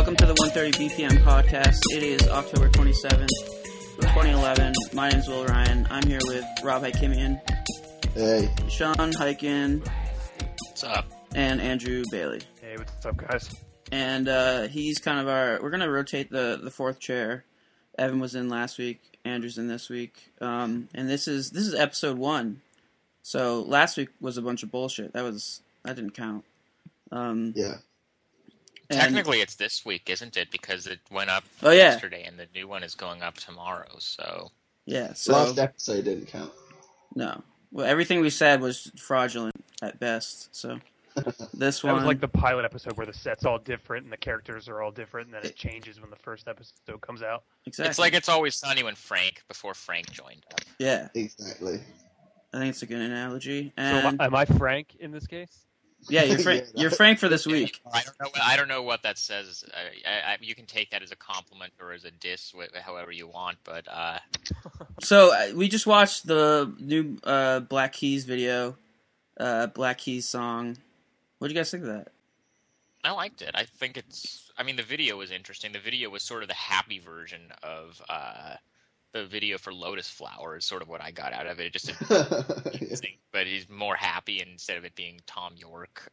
Welcome to the 130 BPM podcast. It is October 27th, 2011. My name is Will Ryan. I'm here with Rob Haikimian. Hey. Sean Hyken. What's up? And Andrew Bailey. Hey, what's up, guys? And he's kind of we're going to rotate the fourth chair. Evan was in last week. Andrew's in this week. And this is episode 1. So last week was a bunch of bullshit. That didn't count. Yeah. Technically, it's this week, isn't it? Because it went up yeah. yesterday, and the new one is going up tomorrow. So yeah. So last episode didn't count. No. Well, everything we said was fraudulent at best. So this one That was like the pilot episode where the set's all different and the characters are all different, and then it changes when the first episode comes out. Exactly. it's like It's Always Sunny before Frank joined up. Yeah. Exactly. I think it's a good analogy. So And am I Frank in this case? yeah, you're Frank. You're Frank for this week. I don't know what that says. You can take that as a compliment or as a diss, however you want. But So we just watched the new Black Keys video, Black Keys song. What do you guys think of that? I liked it. I think the video was interesting. The video was sort of the happy version of the video for Lotus Flower is sort of what I got out of it. Just but he's more happy instead of it being Tom York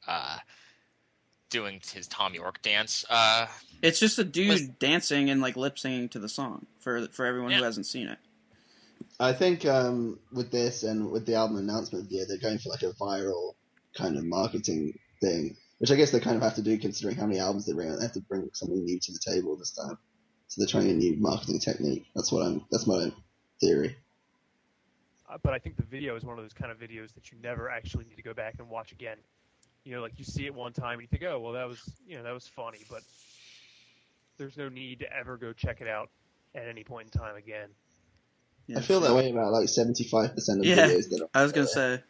doing his Tom York dance. It's just a dude dancing and like lip singing to the song for everyone who hasn't seen it. I think with this and with the album announcement video, they're going for like a viral kind of marketing thing, which I guess they kind of have to do considering how many albums they bring out. They have to bring something new to the table this time. So they're trying a new marketing technique. That's my theory. But I think the video is one of those kind of videos that you never actually need to go back and watch again. You know, like you see it one time and you think, oh, well, that was funny, but there's no need to ever go check it out at any point in time again. Yeah, I feel that way about like 75% of videos that I was gonna say.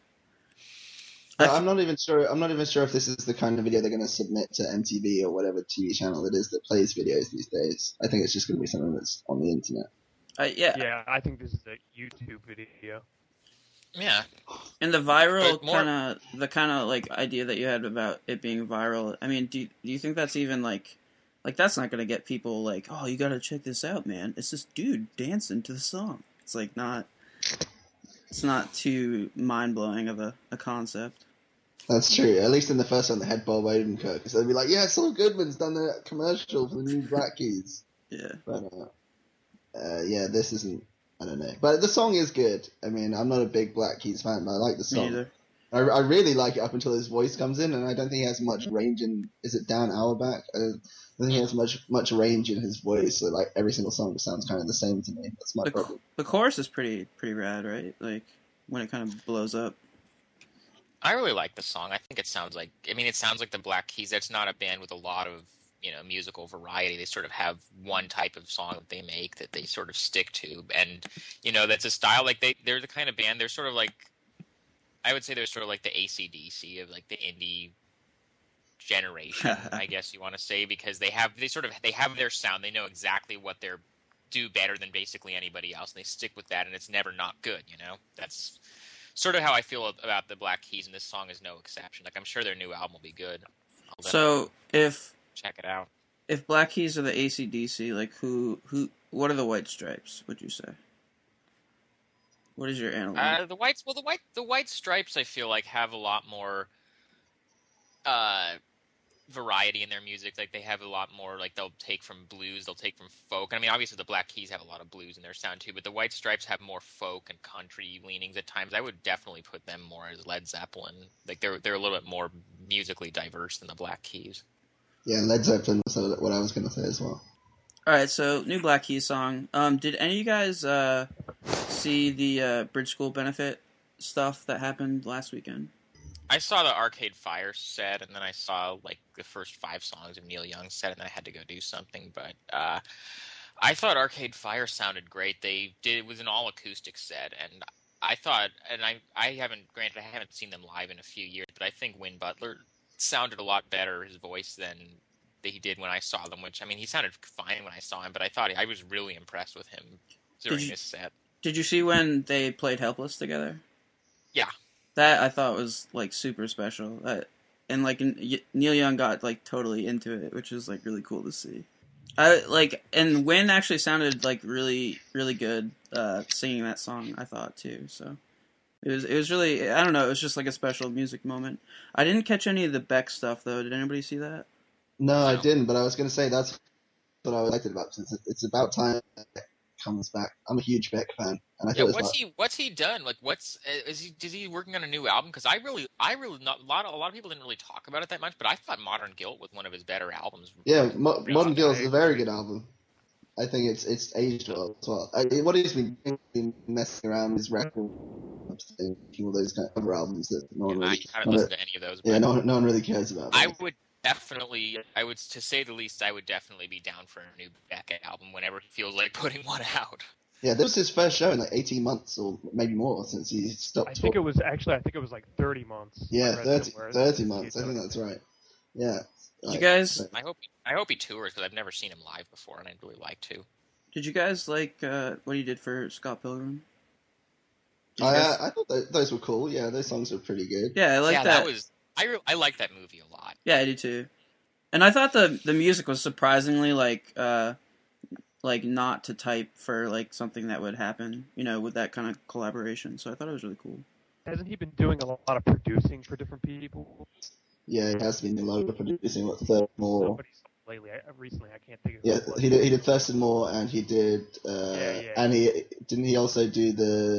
I'm not even sure if this is the kind of video they're going to submit to MTV or whatever TV channel it is that plays videos these days. I think it's just going to be something that's on the internet. Yeah, I think this is a YouTube video. Yeah. And the viral kind of like idea that you had about it being viral. I mean, do you think that's even like that's not going to get people like, oh, you got to check this out, man. It's this dude dancing to the song. It's like it's not too mind blowing of a concept. That's true. At least in the first one, they had Bob Odenkirk. So they'd be like, yeah, Saul Goodman's done a commercial for the new Black Keys. Yeah. But, this isn't, I don't know. But the song is good. I mean, I'm not a big Black Keys fan, but I like the song. Me either. I really like it up until his voice comes in, and I don't think he has much range in, is it Dan Auerbach? I don't think he has much range in his voice, so like every single song sounds kind of the same to me. That's my problem. The chorus is pretty rad, right? Like, when it kind of blows up. I really like the song. I think it sounds like the Black Keys. That's not a band with a lot of, musical variety. They sort of have one type of song that they make that they sort of stick to. And, that's a style, like they're the kind of band, they're sort of like, I would say they're sort of like the AC/DC of like the indie generation, I guess you want to say, because they have their sound. They know exactly what they're do better than basically anybody else. And they stick with that, and it's never not good, That's sort of how I feel about the Black Keys, and this song is no exception. Like, I'm sure their new album will be good. So check it out. If Black Keys are the AC/DC, like what are the White Stripes, would you say? What is your analogy? The White Stripes, I feel like, have a lot more variety in their music. Like, they have a lot more, like, they'll take from blues, they'll take from folk. I mean, obviously the Black Keys have a lot of blues in their sound too, but the White Stripes have more folk and country leanings at times. I would definitely put them more as Led Zeppelin. Like, they're a little bit more musically diverse than the Black Keys. Yeah, Led Zeppelin was what I was going to say as well. Alright, so new Black Keys song. Did any of you guys see the Bridge School benefit stuff that happened last weekend? I saw the Arcade Fire set, and then I saw like the first 5 songs of Neil Young's set, and then I had to go do something. But I thought Arcade Fire sounded great. It was an all acoustic set, and I thought, and I haven't seen them live in a few years, but I think Win Butler sounded a lot better, his voice, than he did when I saw them. Which, I mean, he sounded fine when I saw him, but I was really impressed with him during this set. Did you see when they played Helpless together? Yeah. That I thought was like super special. and like Neil Young got like totally into it, which is like really cool to see. And Wynn actually sounded like really, really good singing that song, I thought too. So it was really, I don't know, it was just like a special music moment. I didn't catch any of the Beck stuff though. Did anybody see that? No, I didn't. But I was going to say that's what I was excited about, since it's about time Beck comes back. I'm a huge Beck fan, and I thought what's he done? Like, is he working on a new album? Because I really not a lot of people didn't really talk about it that much, but I thought Modern Guilt was one of his better albums. Yeah, Modern Guilt is a very good album. I think it's aged well as well. What he's been doing, messing around with his record, all those kind of other albums that no one really. I haven't listened to any of those. Yeah, no one really cares about. I would definitely, to say the least, I would definitely be down for a new Beck album whenever he feels like putting one out. Yeah, this was his first show in like 18 months or maybe more since he stopped. I think it was like 30 months. Yeah, 30 months. I think that's right. Yeah. Did you guys? I hope he tours, because I've never seen him live before, and I'd really like to. Did you guys like what he did for Scott Pilgrim? I thought those were cool. Yeah, those songs were pretty good. Yeah, I like that. I like that movie a lot. Yeah, I do too. And I thought the music was surprisingly like not to type for like something that would happen, with that kind of collaboration. So I thought it was really cool. Hasn't he been doing a lot of producing for different people? Yeah, he has been doing a lot of producing. What, Thurston Moore? Lately, recently, I can't think of. Yeah, he did Thurston Moore, and he did. And he also do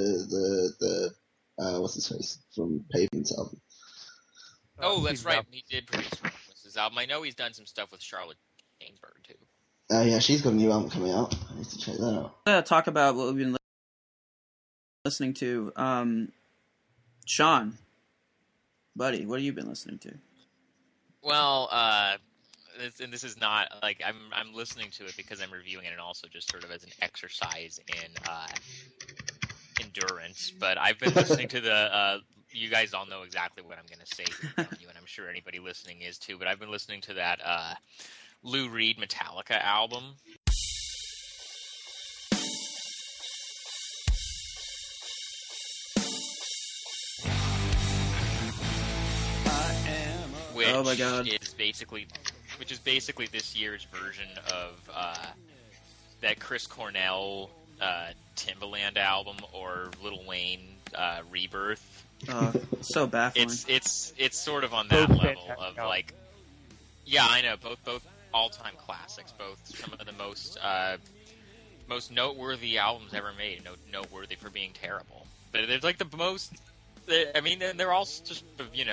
the what's his face from Pavement's album. Oh, that's right. He did produce his album. I know he's done some stuff with Charlotte Gainsbourg too. Yeah, she's got a new album coming out. I need to check that out. Talk about what we've been listening to. Sean, buddy, what have you been listening to? Well, and this is not like I'm listening to it because I'm reviewing it, and also just sort of as an exercise in endurance. But I've been listening to the. You guys all know exactly what I'm going to say here, and I'm sure anybody listening is too. But I've been listening to that Lou Reed Metallica album. Oh my God! Which is basically this year's version of that Chris Cornell Timbaland album, or Lil Wayne Rebirth. So baffling. It's sort of on that level of like, yeah, I know, both all-time classics, both some of the most noteworthy albums ever made, noteworthy for being terrible. But they're like the most. I mean, they're all just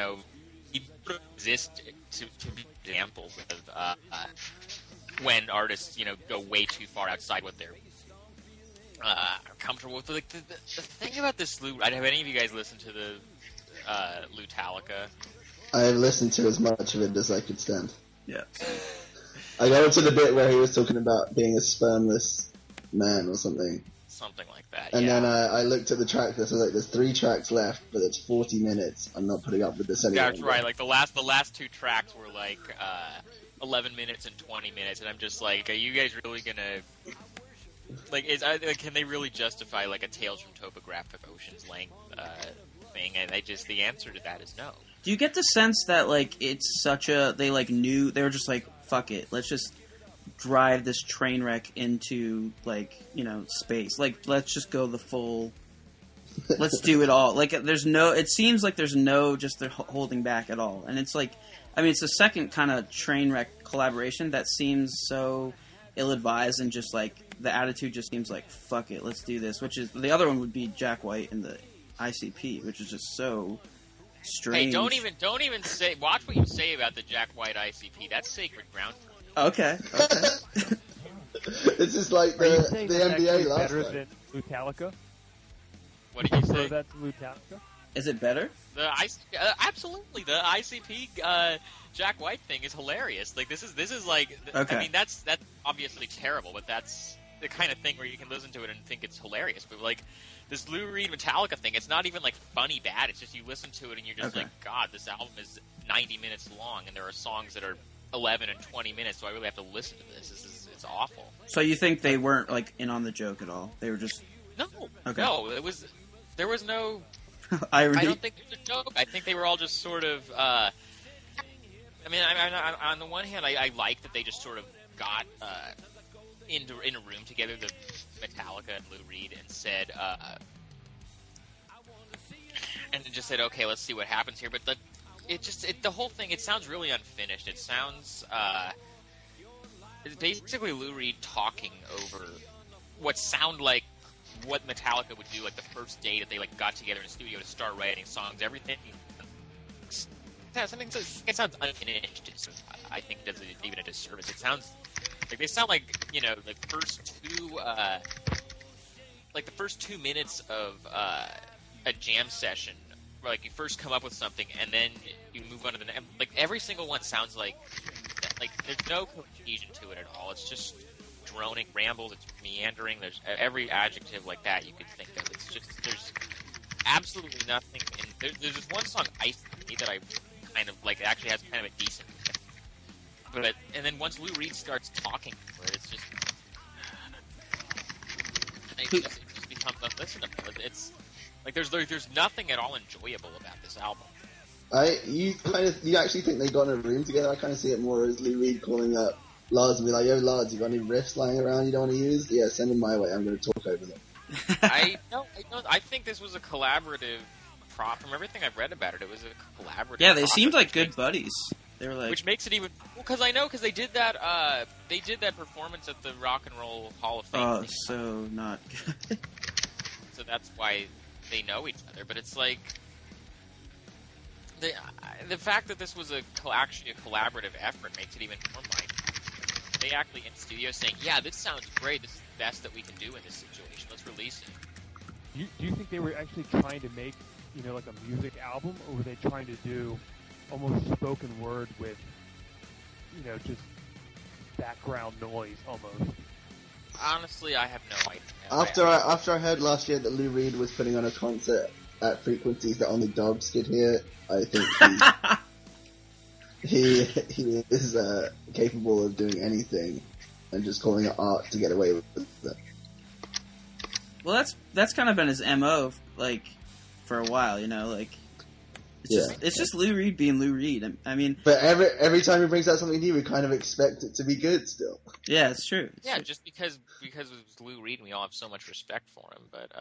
exist to be examples of when artists go way too far outside what they're comfortable with. Like the thing about this Lou, have any of you guys listened to the Lou-Talica? I have listened to as much of it as I could stand. Yeah. I got into the bit where he was talking about being a spermless man or something. Something like that. And then I looked at the track list. I was like, "There's 3 tracks left, but it's 40 minutes. I'm not putting up with this anymore." That's right. Like the last 2 tracks were like 11 minutes and 20 minutes, and I'm just like, are you guys really gonna like? Can they really justify like a Tales from Topographic Ocean's length thing? And the answer to that is no. Do you get the sense that like it's such a they were just like, fuck it, let's just drive this train wreck into like space, like let's just go the full, let's do it all, like it seems like there's no just they're holding back at all, and it's like, I mean, it's the second kind of train wreck collaboration that seems so ill-advised, and just like the attitude just seems like, fuck it, let's do this, which is the other one would be Jack White and the ICP, which is just so strange. Hey, don't even say, watch what you say about the Jack White ICP. That's sacred ground for me. Okay. It's just like the NBA last better time. than Lou-Talica? What did you say? That's Lou-Talica? Is it better? Absolutely. The ICP Jack White thing is hilarious. Like this is like, okay. I mean, that's obviously terrible, but that's the kind of thing where you can listen to it and think it's hilarious. But like this Lou Reed Metallica thing, it's not even like funny bad. It's just you listen to it and you're just like, God, this album is 90 minutes long, and there are songs that are 11 and 20 minutes, so I really have to listen to this. It's awful. So you think they weren't like in on the joke at all? They were just no. There was no irony. I don't think it was a joke. I think they were all just sort of I mean, on the one hand, I like that they just sort of got in a room together, the Metallica and Lou Reed, and said, and just said, okay, let's see what happens here. But the whole thing, it sounds really unfinished. It sounds, it's basically Lou Reed talking over what sound like what Metallica would do, like the first day that they like got together in a studio to start writing songs. Everything. Something it sounds unfinished. I think does it even a disservice. It sounds like they sound like the first 2 minutes of a jam session, where like you first come up with something and then you move on to the next. Like every single one sounds like there's no cohesion to it at all. It's just droning, rambles. It's meandering. There's every adjective like that you could think of. It's just there's absolutely nothing. And there's just one song, "Ice," that I kind of like. It actually has kind of a decent. But and then once Lou Reed starts talking for it, it's just it becomes unlistenable. It's like there's nothing at all enjoyable about this album. You actually think they got in a room together? I kind of see it more as Lou Reed calling up Lars and be like, "Yo, Lars, you got any riffs lying around you don't want to use? Yeah, send them my way. I'm going to talk over them." I think this was a collaborative. From everything I've read about it, it was a collaborative. Yeah, they seemed like good buddies. They were like, which makes it even because they did that performance at the Rock and Roll Hall of Fame. Oh, so not good. So that's why they know each other. But it's like the fact that this was actually a collaborative effort makes it even more mind-blowing. They actually in the studio saying, "Yeah, this sounds great. This is the best that we can do in this situation. Let's release it." Do you think they were actually trying to make like a music album, or were they trying to do almost spoken word with just background noise almost? Honestly, I have no idea. After I heard last year that Lou Reed was putting on a concert at frequencies that only dogs could hear, I think he is capable of doing anything and just calling it art to get away with it. Well, that's kind of been his MO, like, for a while, like, it's just Lou Reed being Lou Reed. I mean, but every time he brings out something new, we kind of expect it to be good still. Yeah, it's true. Just because it was Lou Reed, and we all have so much respect for him. But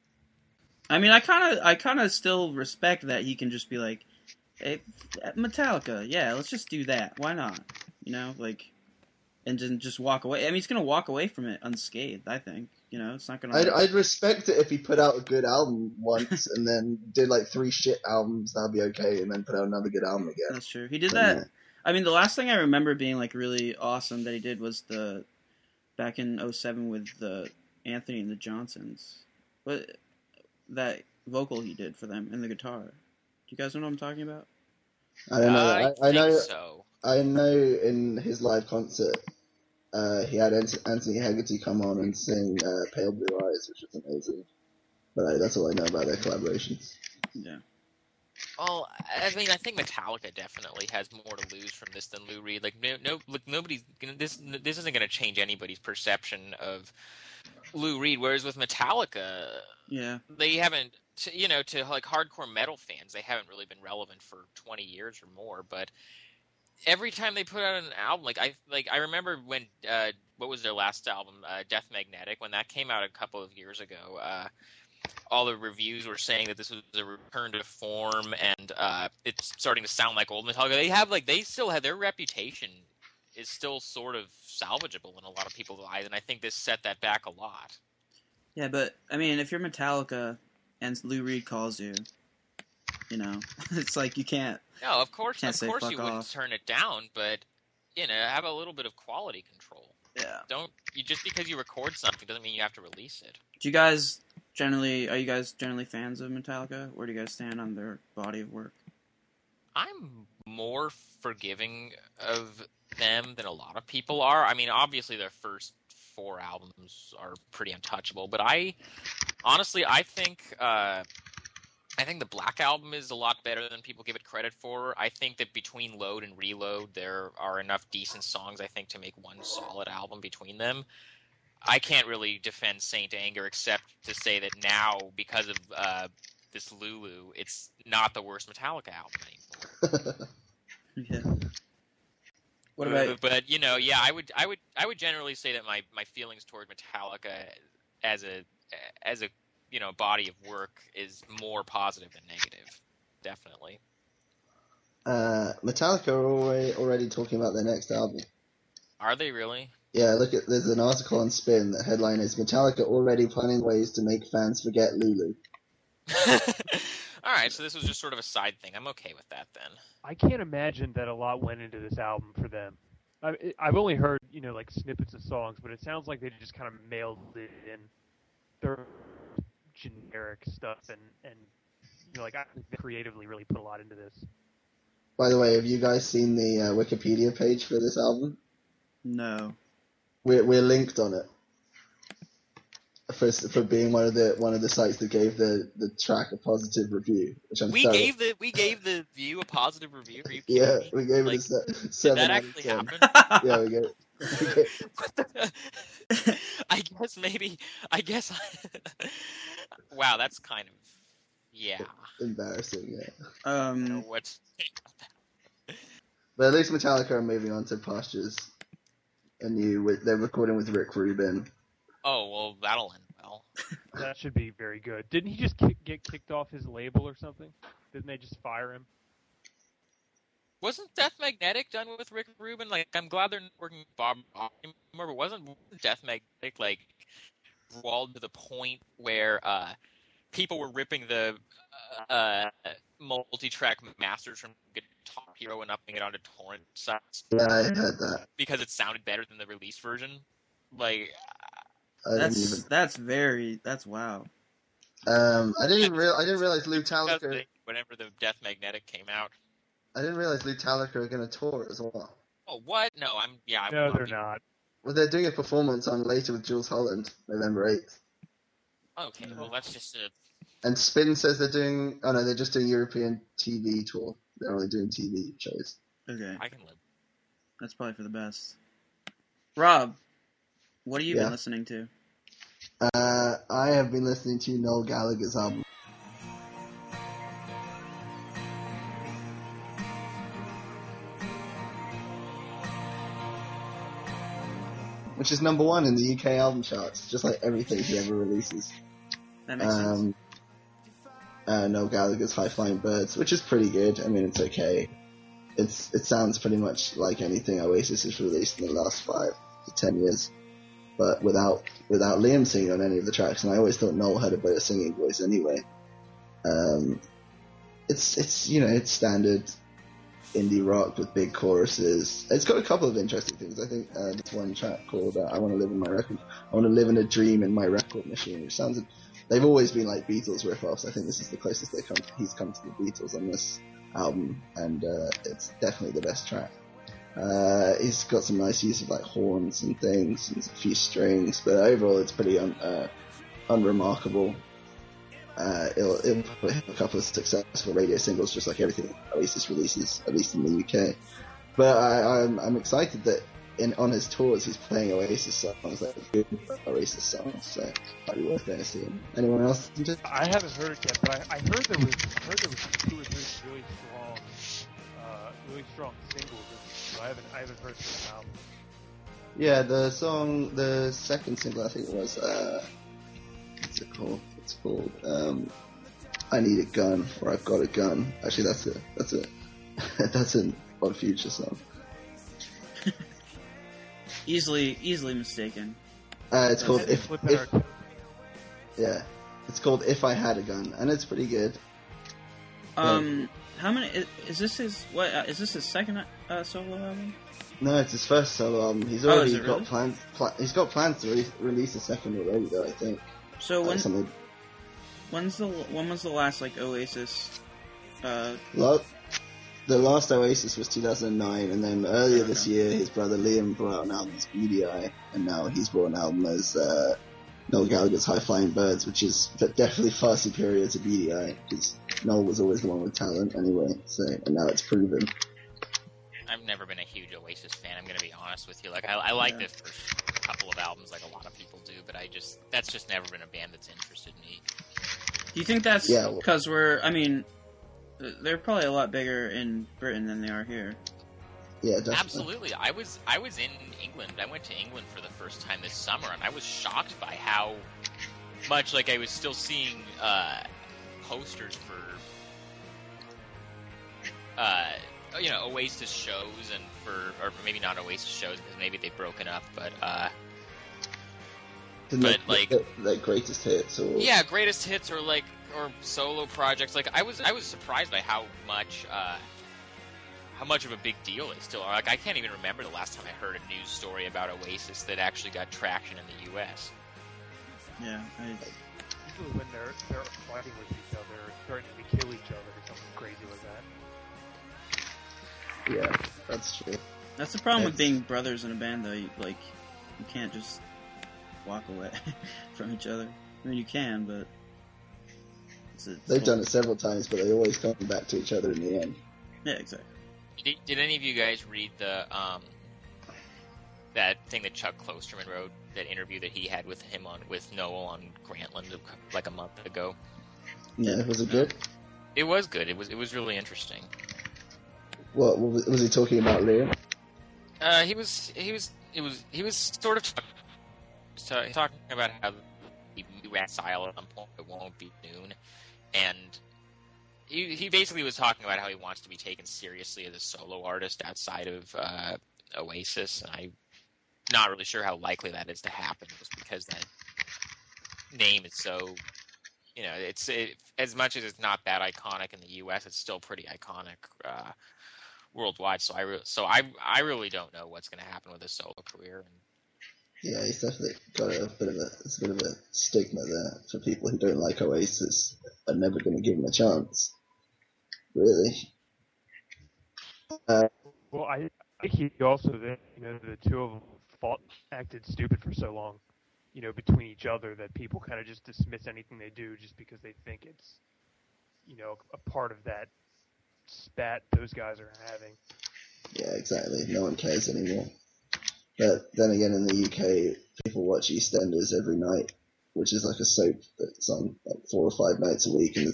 I mean, I kind of still respect that he can just be like, "Hey, Metallica, yeah, let's just do that. Why not?" Like, and just walk away. I mean, he's gonna walk away from it unscathed. I think. It's not gonna. I'd respect it if he put out a good album once and then did like 3 shit albums. That'd be okay, and then put out another good album again. That's true. He did that. Yeah. I mean, the last thing I remember being like really awesome that he did was back in 2007 with the Anthony and the Johnsons. But that vocal he did for them and the guitar. Do you guys know what I'm talking about? I don't know. I know. So. I know in his live concert. He had Anthony Haggerty come on and sing Pale Blue Eyes, which was amazing. But that's all I know about their collaborations. Yeah. Well, I mean, I think Metallica definitely has more to lose from this than Lou Reed. Like, nobody's this isn't going to change anybody's perception of Lou Reed. Whereas with Metallica, yeah, they haven't, to like hardcore metal fans, they haven't really been relevant for 20 years or more. But every time they put out an album, I remember when what was their last album, Death Magnetic, when that came out a couple of years ago. All the reviews were saying that this was a return to form, and it's starting to sound like old Metallica. They still have their reputation is still sort of salvageable in a lot of people's eyes, and I think this set that back a lot. Yeah, but I mean, if you're Metallica and Lou Reed calls you, it's like you can't. No, of course you wouldn't turn it down, but have a little bit of quality control. Yeah. Just because you record something doesn't mean you have to release it. Are you guys generally fans of Metallica? Where do you guys stand on their body of work? I'm more forgiving of them than a lot of people are. I mean, obviously their first 4 albums are pretty untouchable, but I think the Black Album is a lot better than people give it credit for. I think that between Load and Reload, there are enough decent songs, I think, to make one solid album between them. I can't really defend Saint Anger except to say that now, because of this Lulu, it's not the worst Metallica album anymore. Yeah. What about? But yeah, I would generally say that my feelings toward Metallica as a body of work is more positive than negative. Definitely. Metallica are already talking about their next album. Are they really? Yeah, there's an article on Spin. The headline is Metallica already planning ways to make fans forget Lulu. All right, so this was just sort of a side thing. I'm okay with that then. I can't imagine that a lot went into this album for them. I've only heard, like snippets of songs, but it sounds like they just kind of mailed it in. Their generic stuff, and I think they creatively really put a lot into this. By the way, have you guys seen the Wikipedia page for this album? No. We're linked on it for being one of the sites that gave the track a positive review, which we gave the View a positive review. Are you kidding me? We gave it a 7 did that out of actually 10. happen? Yeah, we gave it. I guess wow, that's kind of embarrassing. Yeah. I don't know what's but at least Metallica are moving on to pastures. They're recording with Rick Rubin. Oh, well, that'll end well. That should be very good. Didn't he just get kicked off his label or something? Didn't they just fire him? Wasn't Death Magnetic done with Rick Rubin? Like, I'm glad they're not working with Bob Rock anymore, but wasn't Death Magnetic, walled to the point where people were ripping the multi-track masters from Guitar Hero and upping it onto torrent sites? Yeah, I heard that. Because it sounded better than the release version. That's wow. I didn't realize Lou Talisker. Whenever the Death Magnetic came out, I didn't realize Lou Talisker are going to tour as well. Oh, what? No, No, they're not. Well, they're doing a performance on Later with Jules Holland, November 8th. Okay, well, that's just a... And Spin says they're just doing European TV tour. They're only doing TV shows. Okay. I can live. That's probably for the best. Rob, what have you been listening to? I have been listening to Noel Gallagher's album. Which is number 1 in the UK album charts, just like everything he ever releases. That makes sense. Noel Gallagher's High Flying Birds, which is pretty good. I mean, it's okay. It sounds pretty much like anything Oasis has released in the last 5 to 10 years, but without Liam singing on any of the tracks. And I always thought Noel had a better singing voice anyway. It's standard indie rock with big choruses. It's got a couple of interesting things. I think there's one track called I Want to Live in a Dream in My Record Machine, which sounds... They've always been like Beatles riff-offs. I think this is the closest he's come to the Beatles on this album, and it's definitely the best track. He's got some nice use of like horns and things, and a few strings, but overall it's pretty unremarkable. It'll put a couple of successful radio singles, just like everything Oasis releases, at least in the UK. But I'm excited that on his tours he's playing Oasis songs, like good Oasis songs. So might be worth going to see him. Anyone else? I haven't heard it yet, but I heard there was 2 or 3 really strong singles. So I haven't heard the album. Yeah, the second single I think was what's it called? It's called I Need a Gun, or I've Got a Gun. Actually, that's an Odd Future song. Easily mistaken. It's called it's called If I Had a Gun, and it's pretty good. How many is this his second solo album? No, it's his first solo album. He's already got really? plans. He's got plans to release a second already, though. I think. So when was the last like Oasis? The last Oasis was 2009, and then earlier this year, his brother Liam brought out an album as Beady Eye, and now he's brought an album as Noel Gallagher's High Flying Birds, which is definitely far superior to Beady Eye, because Noel was always the one with talent anyway, and now it's proven. I've never been a huge Oasis fan, I'm going to be honest with you. Like, I like the first couple of albums like a lot of people do, but that's just never been a band that's interested me. Do you think that's because they're probably a lot bigger in Britain than they are here? Yeah, definitely. Absolutely. I was in England. I went to England for the first time this summer, and I was shocked by how much I was still seeing posters for Oasis shows and or maybe not Oasis shows because maybe they've broken up, but greatest hits or greatest hits or solo projects. I was surprised by how much of a big deal they still are. I can't even remember the last time I heard a news story about Oasis that actually got traction in the U.S. Yeah, usually when they're fighting with each other, or threatening to kill each other, or something crazy like that. Yeah, that's true. That's the problem with being brothers in a band, though. You can't just walk away from each other. I mean, you can, but they've done it several times, but they always come back to each other in the end. Yeah, exactly. Did any of you guys read the that thing that Chuck Klosterman wrote, that interview that he had with Noel on Grantland a month ago? Yeah, was it good? It was good. It was really interesting. What was he talking about, Liam? He was sort of talking about how he reconcile at some point it won't be noon, and he basically was talking about how he wants to be taken seriously as a solo artist outside of Oasis, and I'm not really sure how likely that is to happen, just because that name is so, it's as much as it's not that iconic in the U.S., it's still pretty iconic worldwide. So I really don't know what's going to happen with his solo career. Yeah, he's definitely got a bit of a stigma there for people who don't like Oasis are never going to give him a chance. Really. Well, I think he also the two of them acted stupid for so long, between each other, that people kind of just dismiss anything they do just because they think it's, a part of that spat those guys are having. Yeah, exactly. No one cares anymore. But then again, in the UK, people watch EastEnders every night, which is like a soap that's on 4 or 5 nights a week, and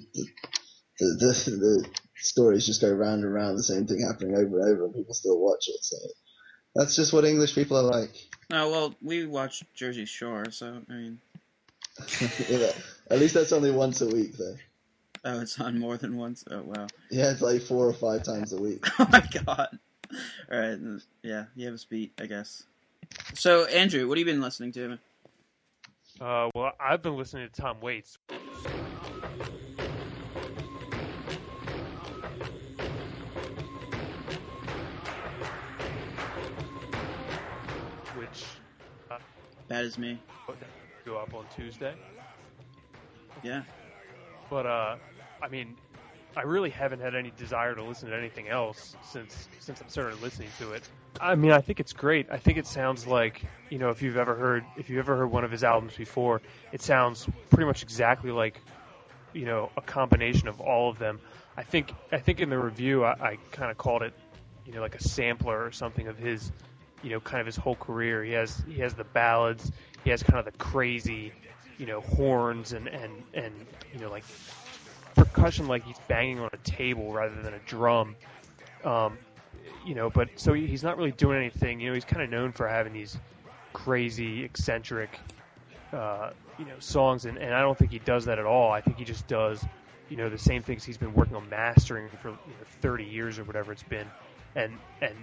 the stories just go round and round, the same thing happening over and over, and people still watch it. So that's just what English people are like. Oh, well, we watch Jersey Shore, so, I mean... Yeah, at least that's only once a week, though. Oh, it's on more than once? Oh, wow. Yeah, it's 4 or 5 times a week. Oh my god. Alright, yeah, you have a beat, I guess. So, Andrew, what have you been listening to? Well, I've been listening to Tom Waits. Which... Bad as me. Go up on Tuesday. Yeah. But, I mean, I really haven't had any desire to listen to anything else since I started listening to it. I mean, I think it's great. I think it sounds like, if you've ever heard one of his albums before, it sounds pretty much exactly like, a combination of all of them. I think in the review I kind of called it, like a sampler or something of his, kind of his whole career. He has the ballads, he has kind of the crazy, horns and like percussion, like he's banging on a table rather than a drum. But so he's not really doing anything. He's kind of known for having these crazy, eccentric, songs, and I don't think he does that at all. I think he just does, the same things he's been working on mastering for 30 years or whatever it's been, and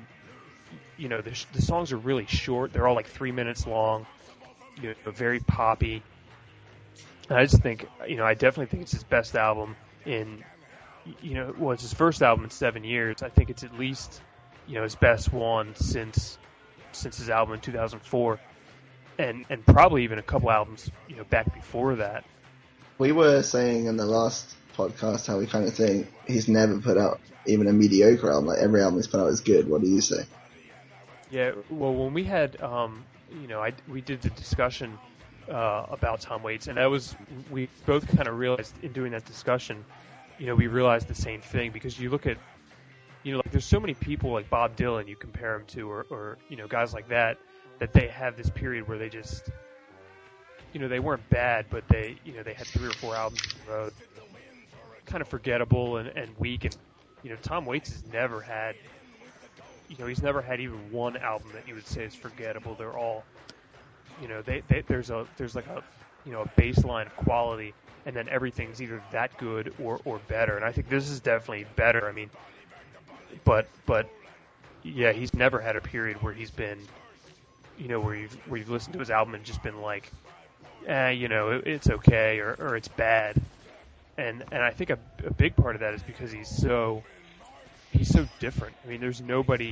the songs are really short. They're all like 3 minutes long, very poppy. And I just think, I definitely think it's his best album in, it's his first album in 7 years. I think it's at least, his best one since his album in 2004, and probably even a couple albums, back before that. We were saying in the last podcast how we kind of think he's never put out even a mediocre album. Like every album he's put out is good. What do you say? Yeah, well, when we had, we did the discussion about Tom Waits, and we both kind of realized in doing that discussion, we realized the same thing, because you look at, like there's so many people like Bob Dylan you compare him to, or guys like that they have this period where they just, they weren't bad, but they had 3 or 4 albums in a row, kind of forgettable and weak, and Tom Waits has never had he's never had even one album that you would say is forgettable. They're all, there's like a, a baseline of quality, and then everything's either that good or better. And I think this is definitely better. I mean, but yeah, he's never had a period where he's been, where you've listened to his album and just been like, it's okay or it's bad. And I think a big part of that is because he's so different. I mean, there's nobody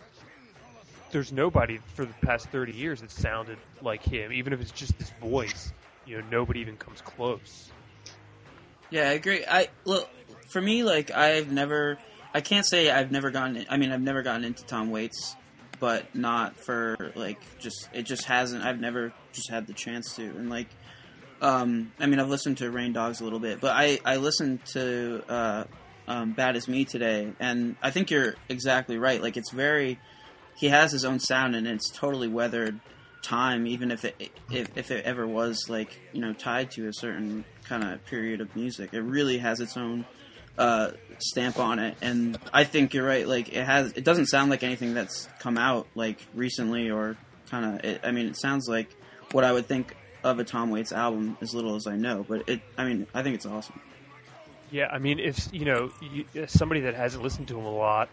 for the past 30 years that sounded like him, even if it's just his voice. Nobody even comes close. Yeah, I agree. For me, like, I can't say I've never gotten into Tom Waits, but not for, like, it just hasn't, I've never just had the chance to. And, like, I've listened to Rain Dogs a little bit, but I listened to, Bad As Me today, and I think you're exactly right. Like, he has his own sound, and it's totally weathered time, even if it ever was, like, tied to a certain kind of period of music. It really has its own stamp on it, and I think you're right. Like, it doesn't sound like anything that's come out, like, recently, or kind of, it sounds like what I would think of a Tom Waits album, as little as I know, but I think it's awesome. Yeah, I mean, if somebody that hasn't listened to him a lot,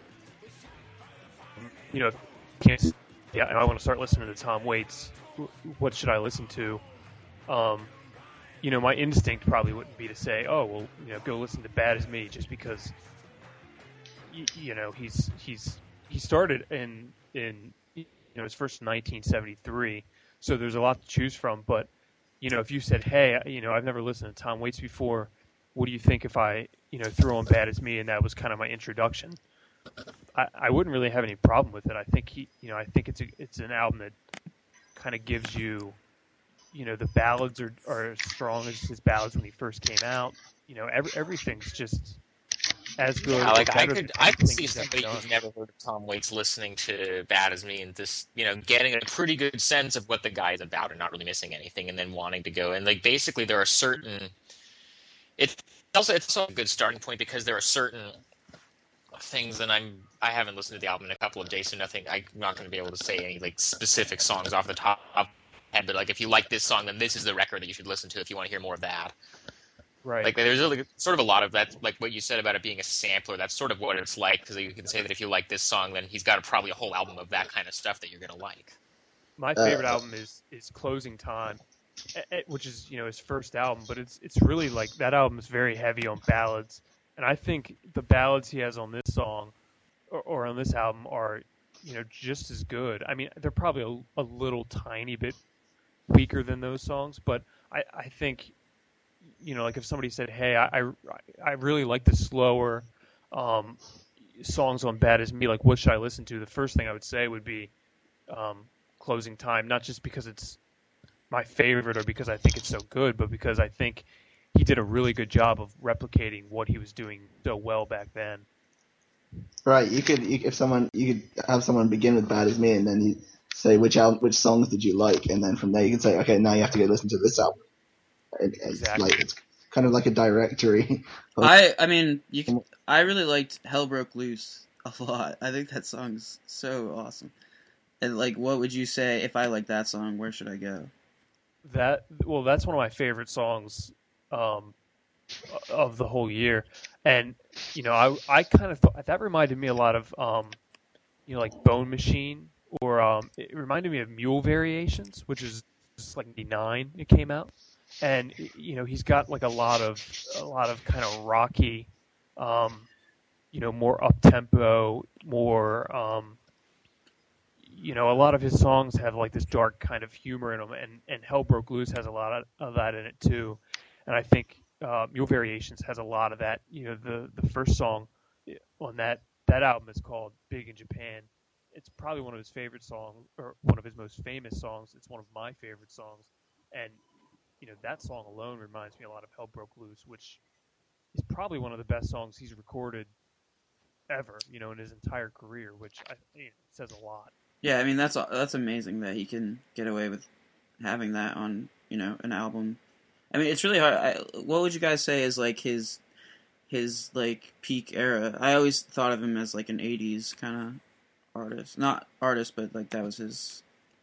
can't. Yeah, and I want to start listening to Tom Waits. What should I listen to? My instinct probably wouldn't be to say, "Oh, well, go listen to Bad As Me," just because, he started in his first in 1973, so there's a lot to choose from. But if you said, "Hey, I've never listened to Tom Waits before. What do you think if I, threw on Bad As Me?" And that was kind of my introduction. I wouldn't really have any problem with it. I think I think it's an album that kind of gives you, the ballads are as strong as his ballads when he first came out. Everything's just as good. Yeah, like I could see somebody who's never heard of Tom Waits listening to Bad As Me and just, getting a pretty good sense of what the guy is about and not really missing anything, and then wanting to go. And, like, basically there are certain... It's also a good starting point because there are certain things, and I haven't listened to the album in a couple of days, so I'm not going to be able to say any, like, specific songs off the top of my head, but, like, if you like this song, then this is the record that you should listen to if you want to hear more of that. Right. Like, there's really sort of a lot of that, like what you said about it being a sampler. That's sort of what it's like, because you can say that if you like this song, then he's got probably a whole album of that kind of stuff that you're going to like. My favorite album is Closing Time, which is, his first album, but it's really, like, that album is very heavy on ballads, and I think the ballads he has on this song or on this album are, just as good. I mean, they're probably a little tiny bit weaker than those songs, but I think, like if somebody said, "Hey, I really like the slower songs on Bad As Me, like, what should I listen to?" The first thing I would say would be Closing Time, not just because it's my favorite or because I think it's so good, but because I think he did a really good job of replicating what he was doing so well back then. Right, you could have someone begin with Bad As Me, and then you say which songs did you like, and then from there you can say, okay, now you have to go listen to this album. Exactly. It's kind of like a directory. I really liked Hell Broke Loose a lot. I think that song's so awesome. And, like, what would you say if I like that song? Where should I go? That's one of my favorite songs of the whole year, and I kind of thought that reminded me a lot of like Bone Machine, or it reminded me of Mule Variations, which is like '99 it came out, and he's got like a lot of kind of rocky, more up tempo, more a lot of his songs have like this dark kind of humor in them, and Hell Broke Loose has a lot of that in it too, and I think Mule Variations has a lot of that. The first song on that album is called Big in Japan. It's probably one of his favorite songs, or one of his most famous songs. It's one of my favorite songs, and that song alone reminds me a lot of Hell Broke Loose, which is probably one of the best songs he's recorded ever, in his entire career, which says a lot. Yeah, I mean, that's amazing that he can get away with having that on, an album. I mean, it's really hard. What would you guys say is, like, his like peak era? I always thought of him as, like, an 80s kind artist. Not artist, but like that was his.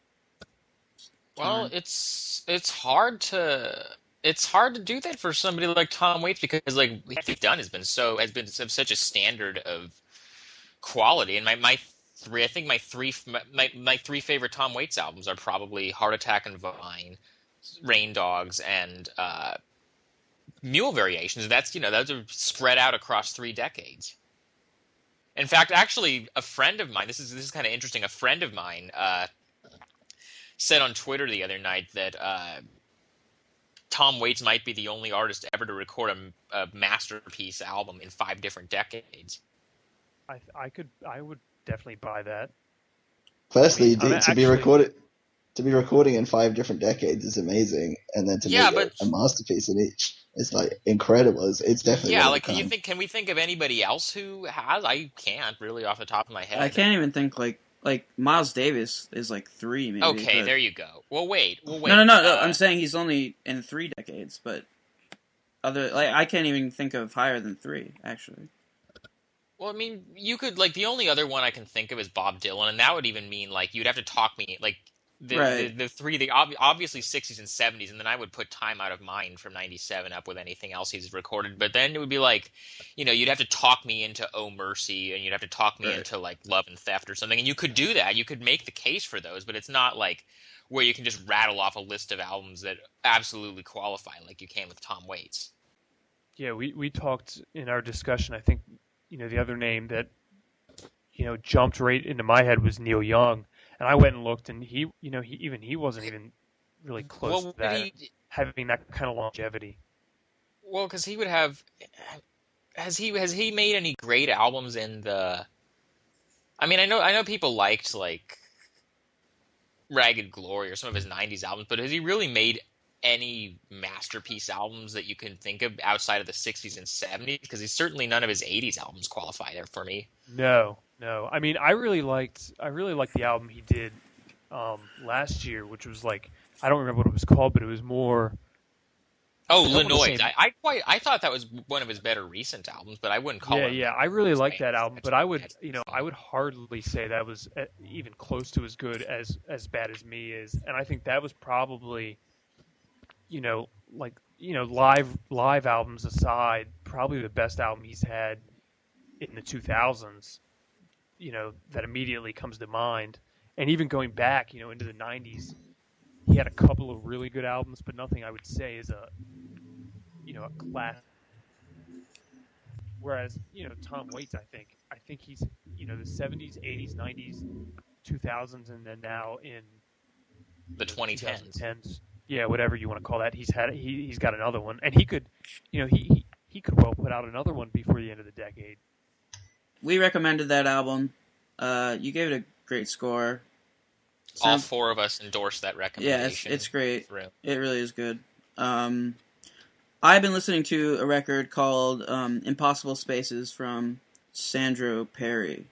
Well, it's hard to do that for somebody like Tom Waits because like what he's done has been such a standard of quality. And my three favorite Tom Waits albums are probably Heart Attack and Vine, Rain Dogs, and Mule Variations. Those are spread out across 3 decades. In fact, actually, a friend of mine. This is kind of interesting. A friend of mine said on Twitter the other night that Tom Waits might be the only artist ever to record a masterpiece album in 5 different decades. I would definitely buy that. Firstly, to be recording in 5 different decades is amazing, and then to make a masterpiece in each is like incredible. It's definitely like can we think of anybody else who has? I can't really off the top of my head. I can't even think like Miles Davis is like 3 maybe. Okay, there you go. Well, wait. No. I'm saying he's only in 3 decades, but I can't even think of higher than 3 actually. Well, I mean, you could the only other one I can think of is Bob Dylan, and that would even mean you'd have to talk me the 3 obviously 60s and 70s, and then I would put Time Out of Mind from 97 up with anything else he's recorded. But then it would be you'd have to talk me into Oh Mercy, and you'd have to talk me into Love and Theft or something, and you could do that. You could make the case for those, but it's not where you can just rattle off a list of albums that absolutely qualify like you can with Tom Waits. Yeah, we talked in our discussion, I think, the other name that, jumped right into my head was Neil Young. And I went and looked, and he wasn't even really close to that, having that kind of longevity. Well, because he would have. Has he made any great albums in the? I mean, I know people liked Ragged Glory or some of his '90s albums, but has he really made any masterpiece albums that you can think of outside of the '60s and '70s? Because certainly none of his '80s albums qualify there for me. No. I mean, I really liked the album he did last year, which was I don't remember what it was called, but it was more. Oh, Lanois. I thought that was one of his better recent albums, but I wouldn't call it. Yeah, I really liked that album, but I would hardly say that was even close to as good as Bad as Me is, and I think that was probably, live albums aside, probably the best album he's had in the 2000s. That immediately comes to mind. And even going back, into the 90s, he had a couple of really good albums, but nothing I would say is a class. Whereas, Tom Waits, I think he's, the 70s, 80s, 90s, 2000s, and then now in the 2010s. Yeah, whatever you want to call that. He's got another one, and he could, he could well put out another one before the end of the decade. We recommended that album. You gave it a great score. All 4 of us endorsed that recommendation. Yeah, it's great. It really is good. I've been listening to a record called Impossible Spaces from Sandro Perry.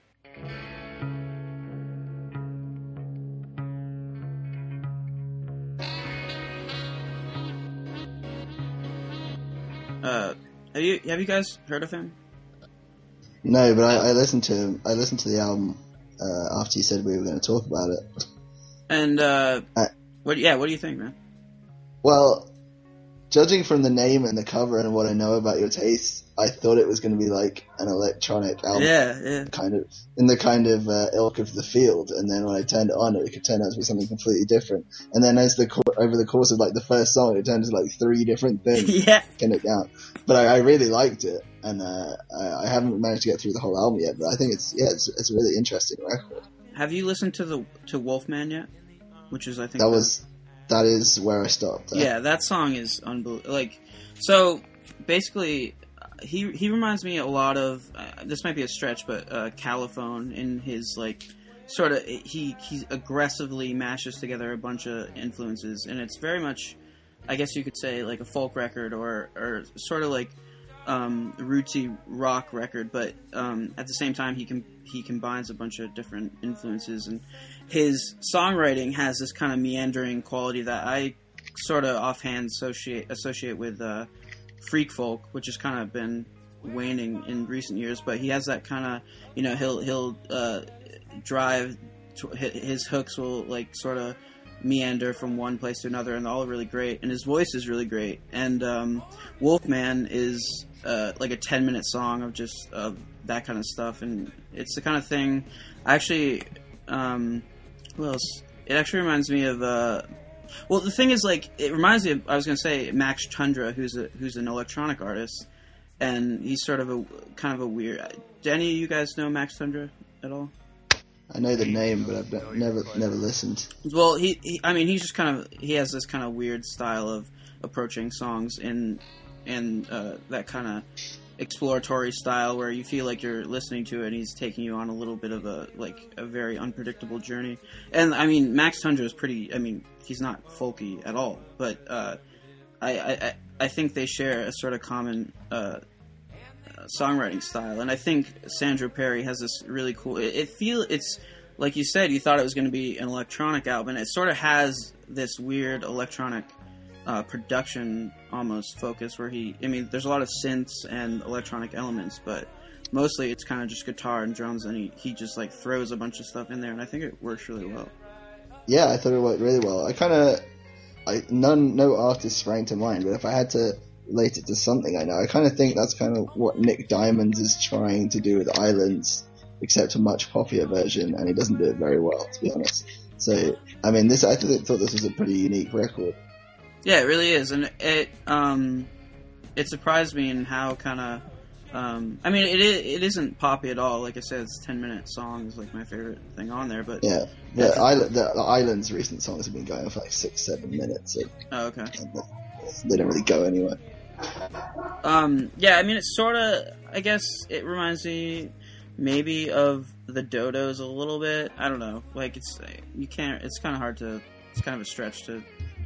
Have you guys heard of him? No, but I listened to the album after you said we were going to talk about it. And what do you think, man? Well, judging from the name and the cover and what I know about your taste, I thought it was going to be an electronic album. Yeah. Kind of in the ilk of The Field, and then when I turned it on, it could turn out to be something completely different. And then over the course of the first song, it turned to 3 different things. Yeah. Getting it down. But I really liked it, and I haven't managed to get through the whole album yet. But I think it's a really interesting record. Have you listened to Wolfman yet? Which is, I think, that is where I stopped. Yeah, that song is unbelievable. So basically, he reminds me a lot of this might be a stretch, but Caliphone in his sort of he aggressively mashes together a bunch of influences, and it's very much, I guess you could say, a folk record or sort of rootsy rock record, but at the same time he combines a bunch of different influences, and his songwriting has this kind of meandering quality that I sort of offhand associate with freak folk, which has kind of been waning in recent years, but he has that kind of, you know, he'll drive, his hooks will like sort of meander from one place to another, and all really great, and his voice is really great. And Wolfman is like a 10-minute song of just that kind of stuff, and it's the kind of thing. Actually, who else? It actually reminds me of. Well, the thing is, like, it reminds me of, I was going to say, Max Tundra, who's an electronic artist, and he's sort of a weird. Do any of you guys know Max Tundra at all? I know the name, but I've never listened. Well, he has this kind of weird style of approaching songs in that kind of exploratory style where you feel like you're listening to it and he's taking you on a little bit of a very unpredictable journey. And I mean, Max Tundra is pretty, I mean, he's not folky at all, but I think they share a sort of common songwriting style, and I think Sandro Perry has this really cool, it's like you said, you thought it was going to be an electronic album, and it sort of has this weird electronic production almost focus where there's a lot of synths and electronic elements, but mostly it's kind of just guitar and drums, and he just like throws a bunch of stuff in there, and I think it works really well. Yeah, I thought it worked really well. No artist sprang to mind, but if I had to relate it to something I know, I kind of think that's kind of what Nick Diamond is trying to do with Islands, except a much poppier version, and he doesn't do it very well, to be honest. So, I mean, I thought this was a pretty unique record. Yeah, it really is, and it surprised me in how kind of, I mean, it isn't poppy at all. Like I said, it's 10-minute songs, like my favorite thing on there. But yeah, the Island's recent songs have been going for like 6-7 minutes. So, oh, okay. They don't really go anywhere. Yeah, I mean, it's sort of, I guess it reminds me maybe of the Dodos a little bit. I don't know. Like, it's kind of hard to, it's kind of a stretch to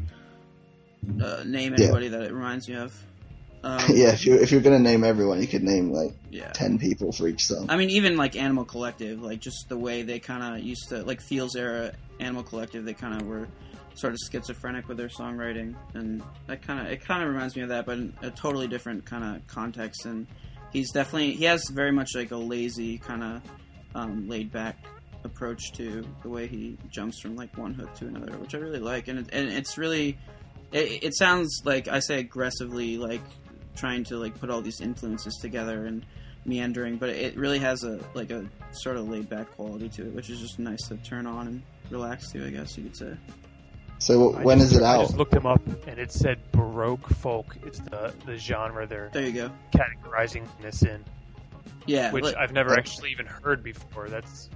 name anybody that it reminds you of. Yeah, if you're gonna name everyone, you could name like 10 people for each song. I mean, even like Animal Collective, like just the way they kind of used to, like Feels era Animal Collective, they kind of were sort of schizophrenic with their songwriting, and it kind of reminds me of that, but in a totally different kind of context. And he has very much like a lazy kind of laid back approach to the way he jumps from like one hook to another, which I really like. And it's really, it sounds like, I say aggressively, like trying to like put all these influences together and meandering, but it really has a sort of laid back quality to it, which is just nice to turn on and relax to, I guess you could say. So when is it out? I just looked him up, and it said Baroque folk is the genre they're there you go. categorizing this in. Yeah, which I've never actually even heard before.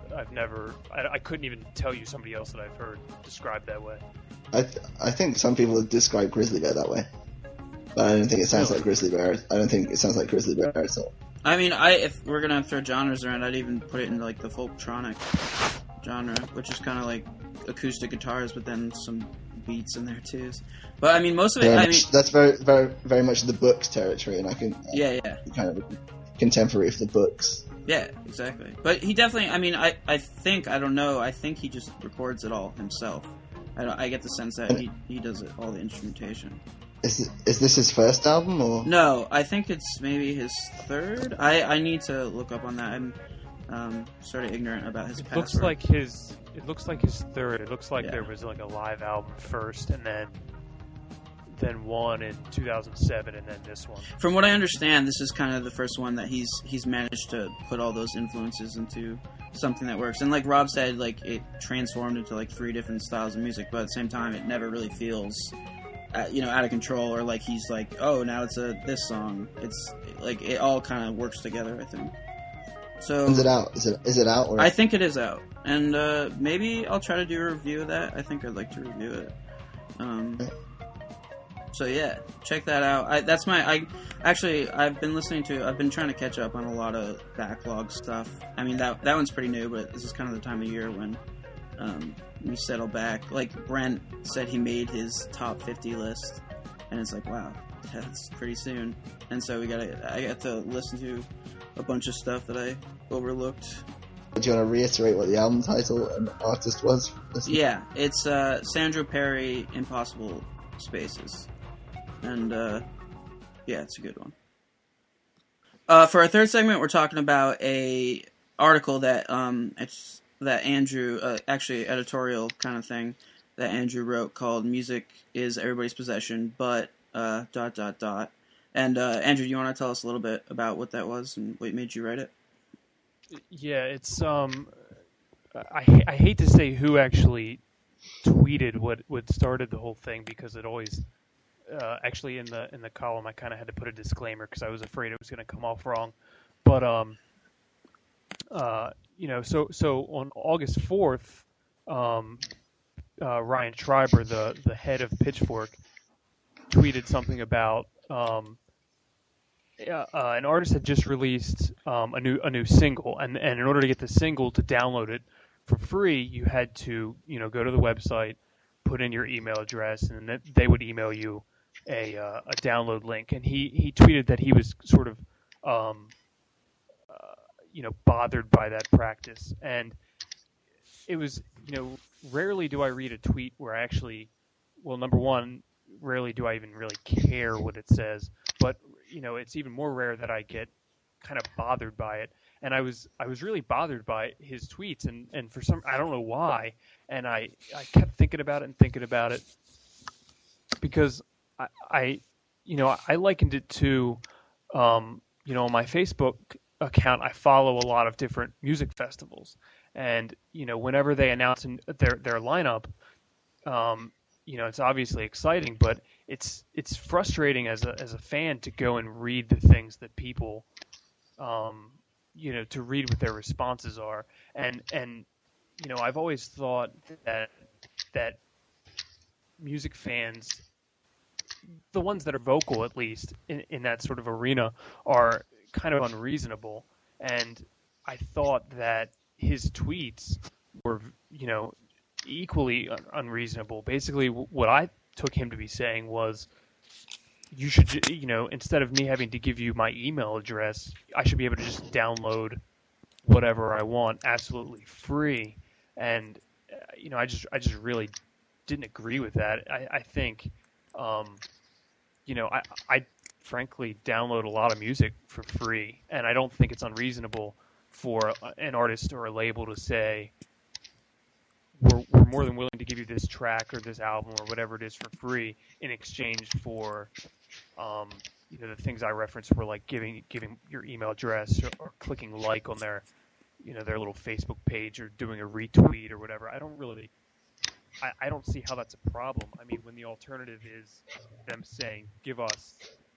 I couldn't even tell you somebody else that I've heard described that way. I think some people have described Grizzly Bear that way, but I don't think it sounds like Grizzly Bear. I don't think it sounds like Grizzly Bear at all. I mean, if we're gonna throw genres around, I'd even put it in like the folktronic genre, which is kind of like acoustic guitars, but then some beats in there too. But I mean, most of it. That's very, very, very much the Books territory, and I can kind of a contemporary of the Books. Yeah, exactly. But he definitely. I mean, I think I don't know. I think he just records it all himself. I get the sense that he does it, all the instrumentation. Is this his first album or? No, I think it's maybe his third. I need to look up on that. I'm sort of ignorant about his password. It looks like his third. It looks like there was like a live album first, and then one in 2007, and then this one. From what I understand, this is kind of the first one that he's managed to put all those influences into something that works. And like Rob said, like it transformed into like 3 different styles of music, but at the same time, it never really feels out of control, or like he's like, oh, now it's this song. It's like it all kind of works together, I think. So is it out? Is it out? Or? I think it is out, and maybe I'll try to do a review of that. I think I'd like to review it. So yeah, check that out. I've been trying to catch up on a lot of backlog stuff. I mean that one's pretty new, but this is kind of the time of year when we settle back. Like Brent said, he made his top 50 list, and it's like, wow, that's pretty soon. And so I got to listen to a bunch of stuff that I overlooked. Do you want to reiterate what the album title and artist was? Yeah, it's Sandro Perry, Impossible Spaces. And, yeah, it's a good one. For our third segment, we're talking about a article that it's that Andrew actually editorial kind of thing that Andrew wrote called "Music is Everybody's Possession," but ... And Andrew, do you want to tell us a little bit about what that was and what made you write it? Yeah, it's I hate to say who actually tweeted what started the whole thing, because it always actually in the column I kind of had to put a disclaimer because I was afraid it was going to come off wrong. But so on August 4th, Ryan Schreiber, the head of Pitchfork, tweeted something about an artist had just released a new single, and in order to get the single to download it for free, you had to go to the website, put in your email address, and then they would email you a download link. And he tweeted that he was sort of bothered by that practice, and it was rarely do I read a tweet where I actually, well, number one, rarely do I even really care what it says, but it's even more rare that I get kind of bothered by it. And I was really bothered by his tweets, and for some, I don't know why, and I kept thinking about it because I likened it to on my Facebook account I follow a lot of different music festivals, and whenever they announce their lineup, it's obviously exciting, but it's frustrating as a fan to go and read the things that people to read what their responses are, and I've always thought that music fans, the ones that are vocal at least in that sort of arena, are kind of unreasonable, and I thought that his tweets were equally unreasonable. Basically, what I took him to be saying was, you should, instead of me having to give you my email address, I should be able to just download whatever I want absolutely free. And I just really didn't agree with that. I think I frankly download a lot of music for free, and I don't think it's unreasonable for an artist or a label to say, we're more than willing to give you this track or this album or whatever it is for free in exchange for the things I referenced were like giving your email address or clicking like on their their little Facebook page or doing a retweet or whatever. I don't see how that's a problem. I mean, when the alternative is them saying, give us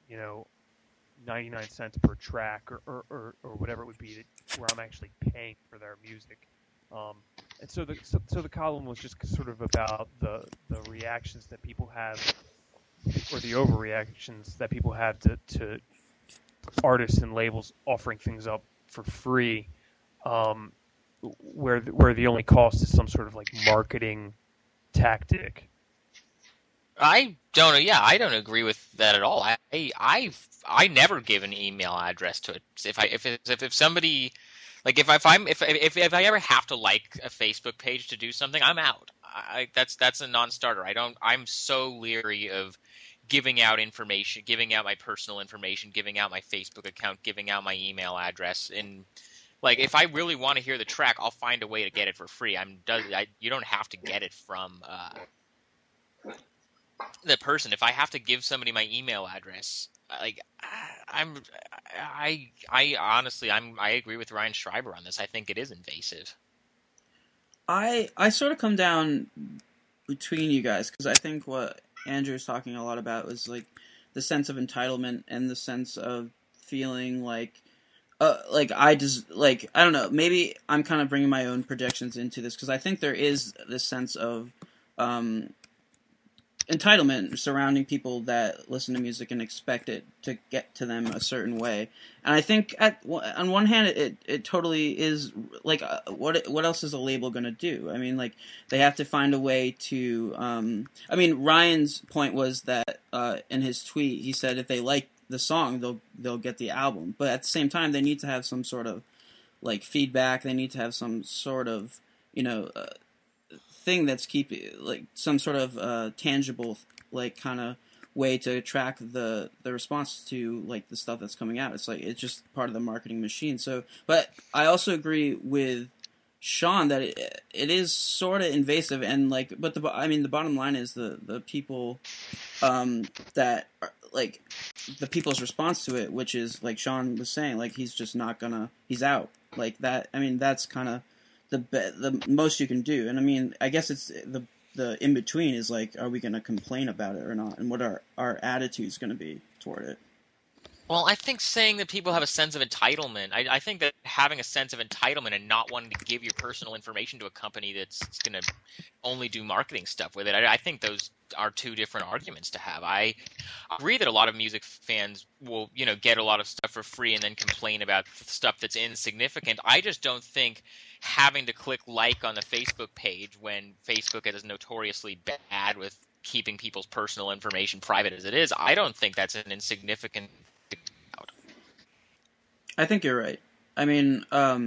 99 cents per track or whatever it would be, where I'm actually paying for their music. And so the column was just sort of about the reactions that people have, or the overreactions that people have to artists and labels offering things up for free, where the only cost is some sort of like marketing tactic. I don't agree with that at all. I never give an email address to it. If somebody, like if I ever have to like a Facebook page to do something, I'm out. That's a non-starter. I'm so leery of giving out information, giving out my personal information, giving out my Facebook account, giving out my email address. And like, if I really want to hear the track, I'll find a way to get it for free. You don't have to get it from the person. If I have to give somebody my email address, like, I honestly agree with Ryan Schreiber on this. I think it is invasive. I sort of come down between you guys, because I think what Andrew's talking a lot about was like the sense of entitlement and the sense of feeling like I don't know, maybe I'm kind of bringing my own projections into this, because I think there is this sense of entitlement surrounding people that listen to music and expect it to get to them a certain way. And I think on one hand it totally is like, what else is a label going to do? I mean, like, they have to find a way to I mean, Ryan's point was that in his tweet he said if they like the song they'll get the album, but at the same time they need to have some sort of like feedback. They need to have some sort of thing that's keeping, like, some sort of tangible, like, kind of way to track the response to like the stuff that's coming out. It's like it's just part of the marketing machine. So, but I also agree with Sean that it is sort of invasive, and like, but the bottom line is the people that are, like the people's response to it, which is like Sean was saying, like he's just not gonna, he's out like that. I mean, that's kind of the most you can do, and I mean, I guess it's the in between is like, are we gonna complain about it or not, and what our attitude's gonna be toward it. Well, I think saying that people have a sense of entitlement, I think that having a sense of entitlement and not wanting to give your personal information to a company that's going to only do marketing stuff with it, I think those are two different arguments to have. I agree that a lot of music fans will, get a lot of stuff for free and then complain about stuff that's insignificant. I just don't think having to click like on the Facebook page when Facebook is notoriously bad with keeping people's personal information private as it is, I don't think that's an insignificant. I think you're right. I mean,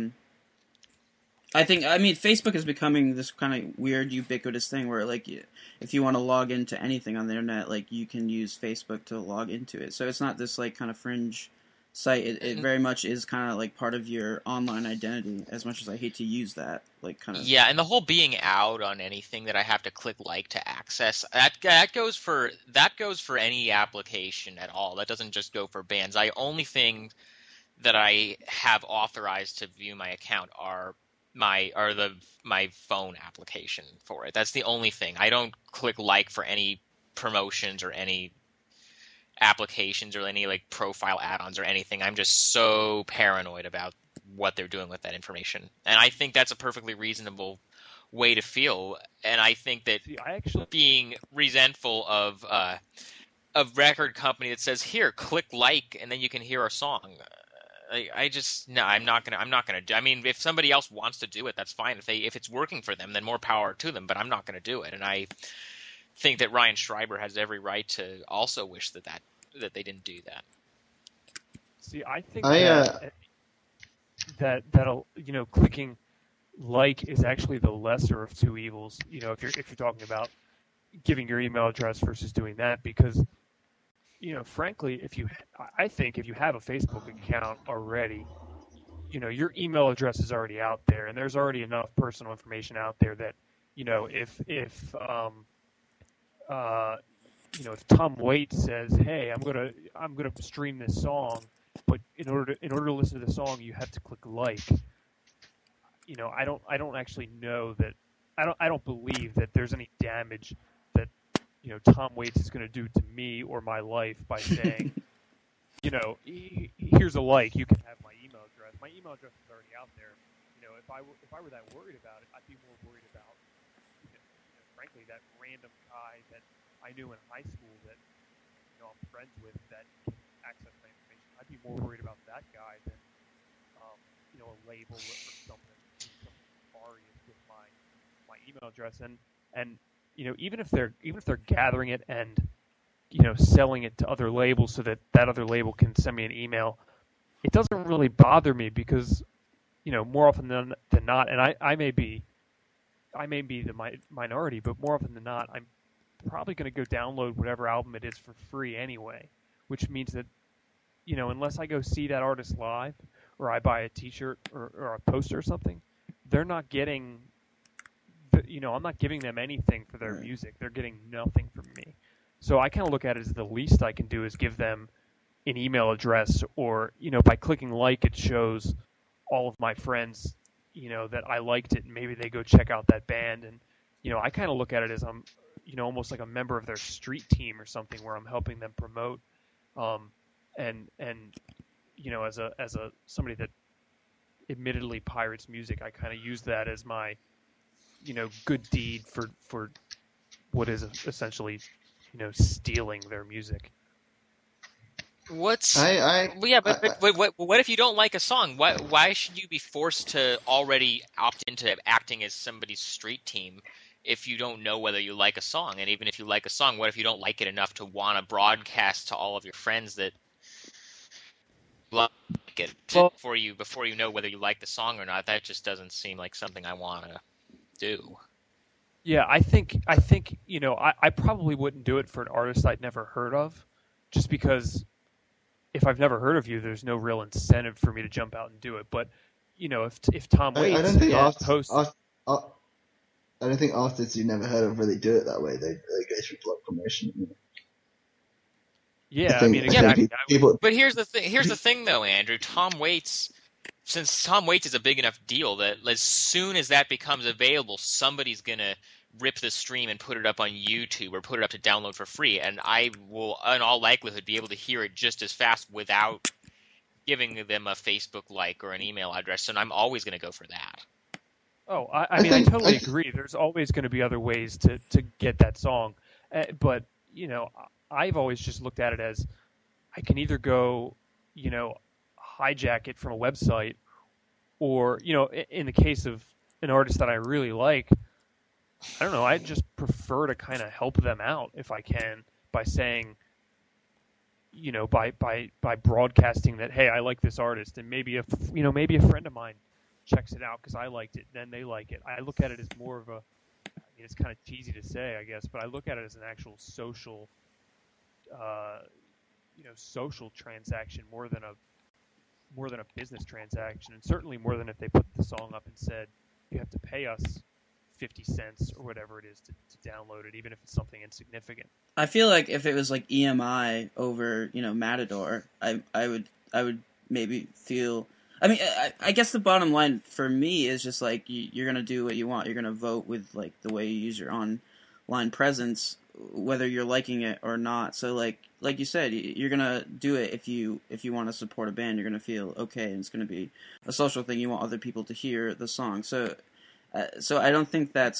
Facebook is becoming this kind of weird, ubiquitous thing where, like, if you want to log into anything on the internet, like, you can use Facebook to log into it. So it's not this, like, kind of fringe site. It very much is kind of, like, part of your online identity, as much as I hate to use that, like, kind of. Yeah, and the whole being out on anything that I have to click like to access, that goes for any application at all. That doesn't just go for bands. Only thing that I have authorized to view my account are my phone application for it. That's the only thing. I don't click like for any promotions or any applications or any like profile add-ons or anything. I'm just so paranoid about what they're doing with that information. And I think that's a perfectly reasonable way to feel. And I think that being resentful of a record company that says, here, click like, and then you can hear our song. I'm not gonna do. I mean, if somebody else wants to do it, that's fine. If it's working for them, then more power to them. But I'm not gonna do it. And I think that Ryan Schreiber has every right to also wish that they didn't do that. See, I think that clicking like is actually the lesser of two evils. If you're talking about giving your email address versus doing that, because frankly, I think if you have a Facebook account already, your email address is already out there, and there's already enough personal information out there that, if Tom Waits says, "Hey, I'm gonna stream this song," but in order to listen to the song, you have to click like. I don't actually know that. I don't believe that there's any damage that Tom Waits is going to do to me or my life by saying, here's a like, you can have my email address. My email address is already out there. If I were that worried about it, I'd be more worried about, frankly, that random guy that I knew in high school that I'm friends with that can access my information. I'd be more worried about that guy than a label or something nefarious with my email address. And even if they're gathering it and selling it to other labels so that other label can send me an email, it doesn't really bother me because more often than not, and I may be the minority, but more often than not, I'm probably going to go download whatever album it is for free anyway, which means that unless I go see that artist live or I buy a T-shirt or a poster or something, they're not getting. I'm not giving them anything for their music. They're getting nothing from me. So I kind of look at it as the least I can do is give them an email address, or by clicking like, it shows all of my friends that I liked it, and maybe they go check out that band. And I kind of look at it as I'm almost like a member of their street team or something, where I'm helping them promote. And as a somebody that admittedly pirates music, I kind of use that as my good deed for what is essentially stealing their music. What if you don't like a song? Why should you be forced to already opt into acting as somebody's street team if you don't know whether you like a song? And even if you like a song, what if you don't like it enough to want to broadcast to all of your friends that like it before you know whether you like the song or not? That just doesn't seem like something I want to do. Yeah, I think I probably wouldn't do it for an artist I'd never heard of, just because if I've never heard of you, there's no real incentive for me to jump out and do it. But if Tom I Waits don't think posts, I don't think artists you've never heard of really do it that way. They go through block promotion. Yeah, I mean, exactly. People. But here's the thing. Here's the thing, though, Andrew. Tom Waits, since Tom Waits is a big enough deal that as soon as that becomes available, somebody's gonna rip the stream and put it up on YouTube or put it up to download for free, and I will, in all likelihood, be able to hear it just as fast without giving them a Facebook like or an email address. And I'm always gonna go for that. Oh, I totally agree. There's always going to be other ways to get that song, but I've always just looked at it as I can either go, hijack it from a website, or in the case of an artist that I really like, I don't know. I just prefer to kind of help them out if I can by saying, by broadcasting that, hey, I like this artist, and maybe maybe a friend of mine checks it out because I liked it, then they like it. I look at it as more of it's kind of cheesy to say, I guess, but I look at it as an actual social, social transaction more than a business transaction, and certainly more than if they put the song up and said you have to pay us 50 cents or whatever it is to download it, even if it's something insignificant. I feel like if it was like EMI over, Matador, I would maybe feel. I mean, I guess the bottom line for me is just like you're gonna do what you want. You're gonna vote with like the way you use your online presence, whether you're liking it or not. So like you said, you're gonna do it if you want to support a band. You're gonna feel okay, and it's gonna be a social thing. You want other people to hear the song. So I don't think that's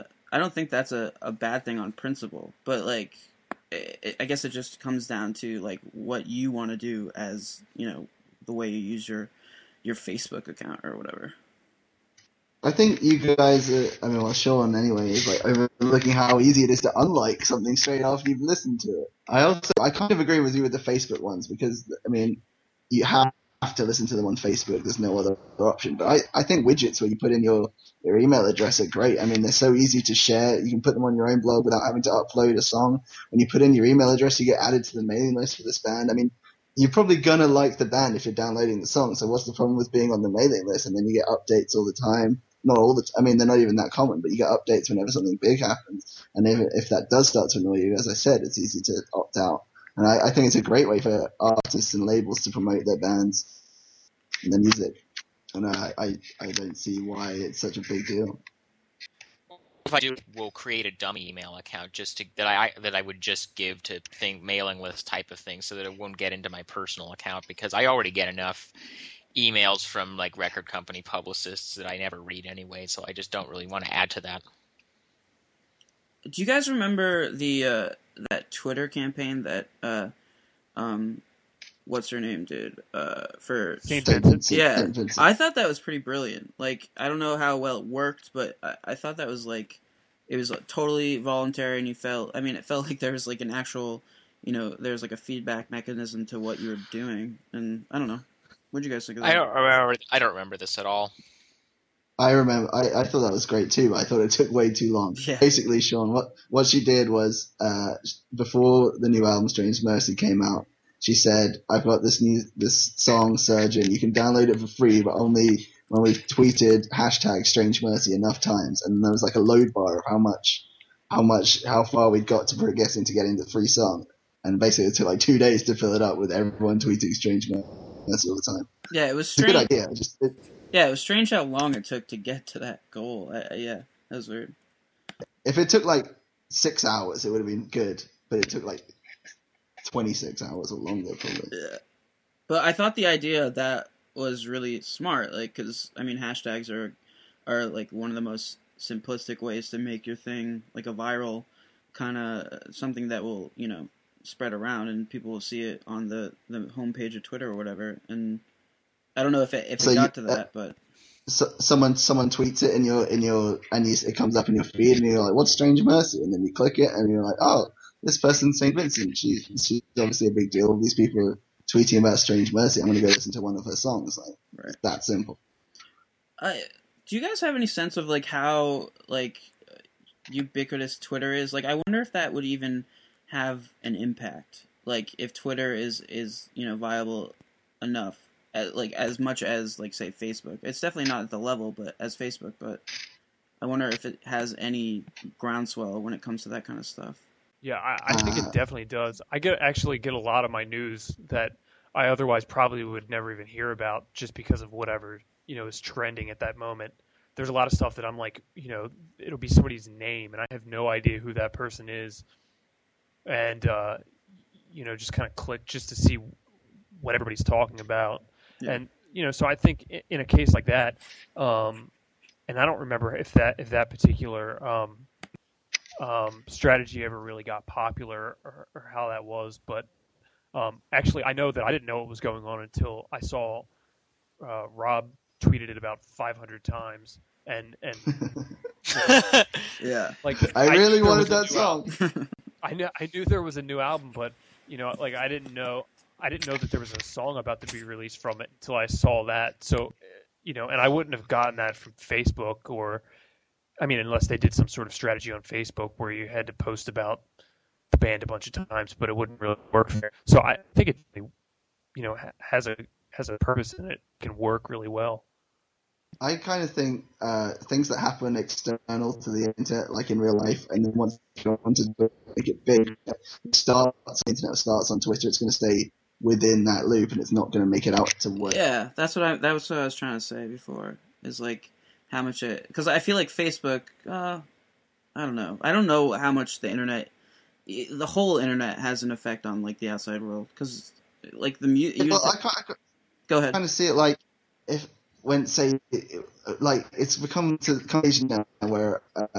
a bad thing on principle. But like, I guess it just comes down to like what you want to do as the way you use your Facebook account or whatever. I think you guys Sean anyway is like overlooking how easy it is to unlike something straight after you've listened to it. I kind of agree with you with the Facebook ones because, you have to listen to them on Facebook. There's no other option. But I think widgets where you put in your email address are great. I mean, they're so easy to share. You can put them on your own blog without having to upload a song. When you put in your email address, you get added to the mailing list for this band. I mean, you're probably gonna like the band if you're downloading the song. So what's the problem with being on the mailing list? And then you get updates all the time. Not all the time. I mean, they're not even that common, but you get updates whenever something big happens. And if that does start to annoy you, as I said, it's easy to opt out. And I think it's a great way for artists and labels to promote their bands and their music. And I don't see why it's such a big deal. If I do, we'll create a dummy email account that I would just give to mailing list type of thing, so that it won't get into my personal account, because I already get enough emails from like record company publicists that I never read anyway. So I just don't really want to add to that. Do you guys remember the that Twitter campaign that what's her name did for St. Vincent? Yeah, St. Vincent. I thought that was pretty brilliant. Like, I don't know how well it worked, but I thought that was like, it was like totally voluntary, and it felt like there was like an actual, there was like a feedback mechanism to what you were doing, and I don't know. What did you guys think of that? I don't remember this at all. I remember. I thought that was great too, but I thought it took way too long. Yeah. Basically, Sean, what she did was before the new album Strange Mercy came out, she said, "I've got this song, Surgeon. You can download it for free, but only when we've tweeted #Strange Mercy enough times." And there was like a load bar of how far we'd got to progress into getting the free song. And basically, it took like 2 days to fill it up with everyone tweeting Strange Mercy all the time. Yeah, it was It's a strange. good idea. Yeah, it was strange how long it took to get to that goal. Yeah, that was weird. If it took like 6 hours, it would have been good. But it took like 26 hours or longer, probably. Yeah. But I thought the idea of that was really smart, like, because, hashtags are like one of the most simplistic ways to make your thing like a viral kind of something that will, spread around and people will see it on the homepage of Twitter or whatever. And I don't know if it got to that, but someone tweets it and it comes up in your feed and you're like, "What's Strange Mercy?" And then you click it and you're like, "Oh, this person's St. Vincent. She's obviously a big deal. These people are tweeting about Strange Mercy. I'm going to go listen to one of her songs." Like, right. It's that simple. Do you guys have any sense of like how like ubiquitous Twitter is, like, I wonder if that would even have an impact. Like, if Twitter is viable enough, like, as much as, like, say, Facebook. It's definitely not at the level, but as Facebook, but I wonder if it has any groundswell when it comes to that kind of stuff. Yeah, I think it definitely does. I actually get a lot of my news that I otherwise probably would never even hear about just because of whatever, is trending at that moment. There's a lot of stuff that I'm like, it'll be somebody's name and I have no idea who that person is. And, just kind of click just to see what everybody's talking about. Yeah. And, so I think in a case like that, and I don't remember if that particular strategy ever really got popular or how that was, but actually I know that I didn't know what was going on until I saw Rob tweeted it about 500 times, and yeah, like I really wanted that song. I knew there was a new album, but like I didn't know that there was a song about to be released from it until I saw that. So and I wouldn't have gotten that from Facebook or. I mean, unless they did some sort of strategy on Facebook where you had to post about the band a bunch of times, but it wouldn't really work there. So I think it, has a purpose and it can work really well. I kind of think things that happen external to the internet, like in real life, and then once you want to make it big, the internet starts on Twitter, it's going to stay within that loop, and it's not going to make it out to work. Yeah, that was what I was trying to say before. Is like. How much because I feel like Facebook, I don't know. I don't know how much the whole internet has an effect on like the outside world. Because like the go ahead. I kind of see it like when say like it's become to the occasion now where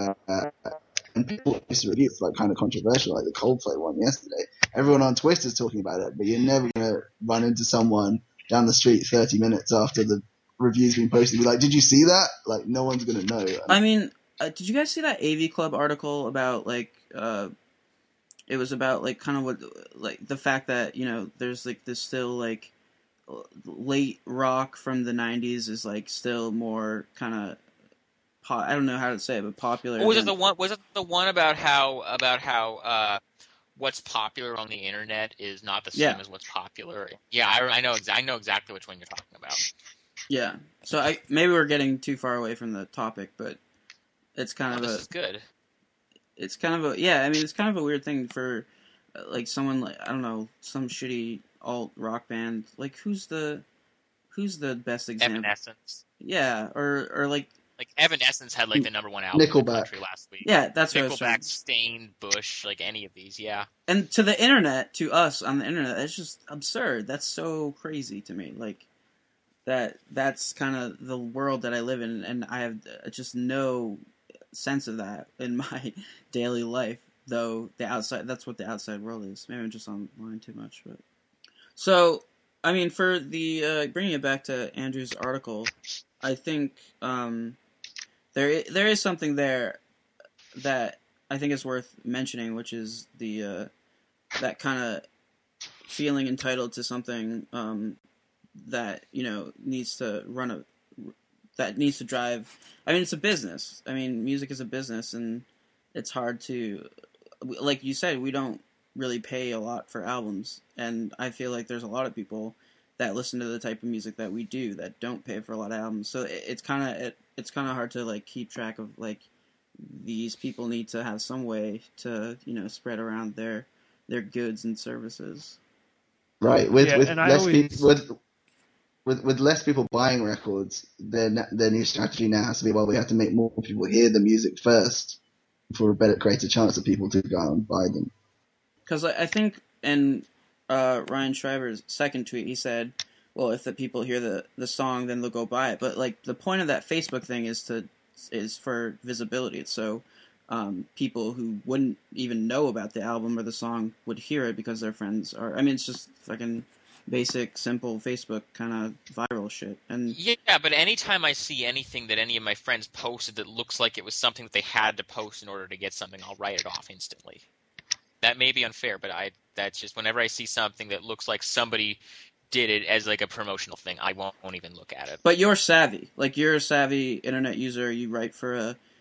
and people used to review it for like kind of controversial, like the Coldplay one yesterday. Everyone on Twitter is talking about it, but you're never gonna run into someone down the street 30 minutes after the reviews being posted, be like, did you see that? Like, no one's gonna know. I mean, did you guys see that AV Club article about like it was about like kind of what like the fact that there's like this still like late rock from the 90s is like still more kind of I don't know how to say it, but popular. Was it the one about how what's popular on the internet is not the same as what's popular? Yeah, I know exactly which one you're talking about. Yeah, so maybe we're getting too far away from the topic, but it's kind of this is good. It's kind of it's kind of a weird thing for like someone like I don't know some shitty alt rock band. Like who's the best example? Evanescence. Yeah, or like Evanescence had like the number one album in the country last week. Yeah, that's what I was Nickelback, Stain, Bush, like any of these. Yeah, and to the internet, to us on the internet, it's just absurd. That's so crazy to me. Like. That's kind of the world that I live in, and I have just no sense of that in my daily life. Though that's what the outside world is. Maybe I'm just online too much, but so I mean, for the bringing it back to Andrew's article, I think there is something there that I think is worth mentioning, which is the that kind of feeling entitled to something. That needs to needs to drive. I mean, it's a business. I mean, music is a business, and it's hard to, like you said, we don't really pay a lot for albums, and I feel like there's a lot of people that listen to the type of music that we do that don't pay for a lot of albums. So it's kind of hard to like keep track of like these people need to have some way to spread around their goods and services. Right. With less people buying records, their new strategy now has to be, well, we have to make more people hear the music first for a greater chance of people to go out and buy them. Because I think in Ryan Shriver's second tweet, he said, well, if the people hear the song, then they'll go buy it. But like the point of that Facebook thing is for visibility. So people who wouldn't even know about the album or the song would hear it because their friends are. I mean, it's just fucking basic, simple Facebook kind of viral shit. And yeah, but anytime I see anything that any of my friends posted that looks like it was something that they had to post in order to get something, I'll write it off instantly. That may be unfair, but that's just whenever I see something that looks like somebody did it as like a promotional thing, I won't even look at it. But you're savvy. Like, you're a savvy internet user. You write for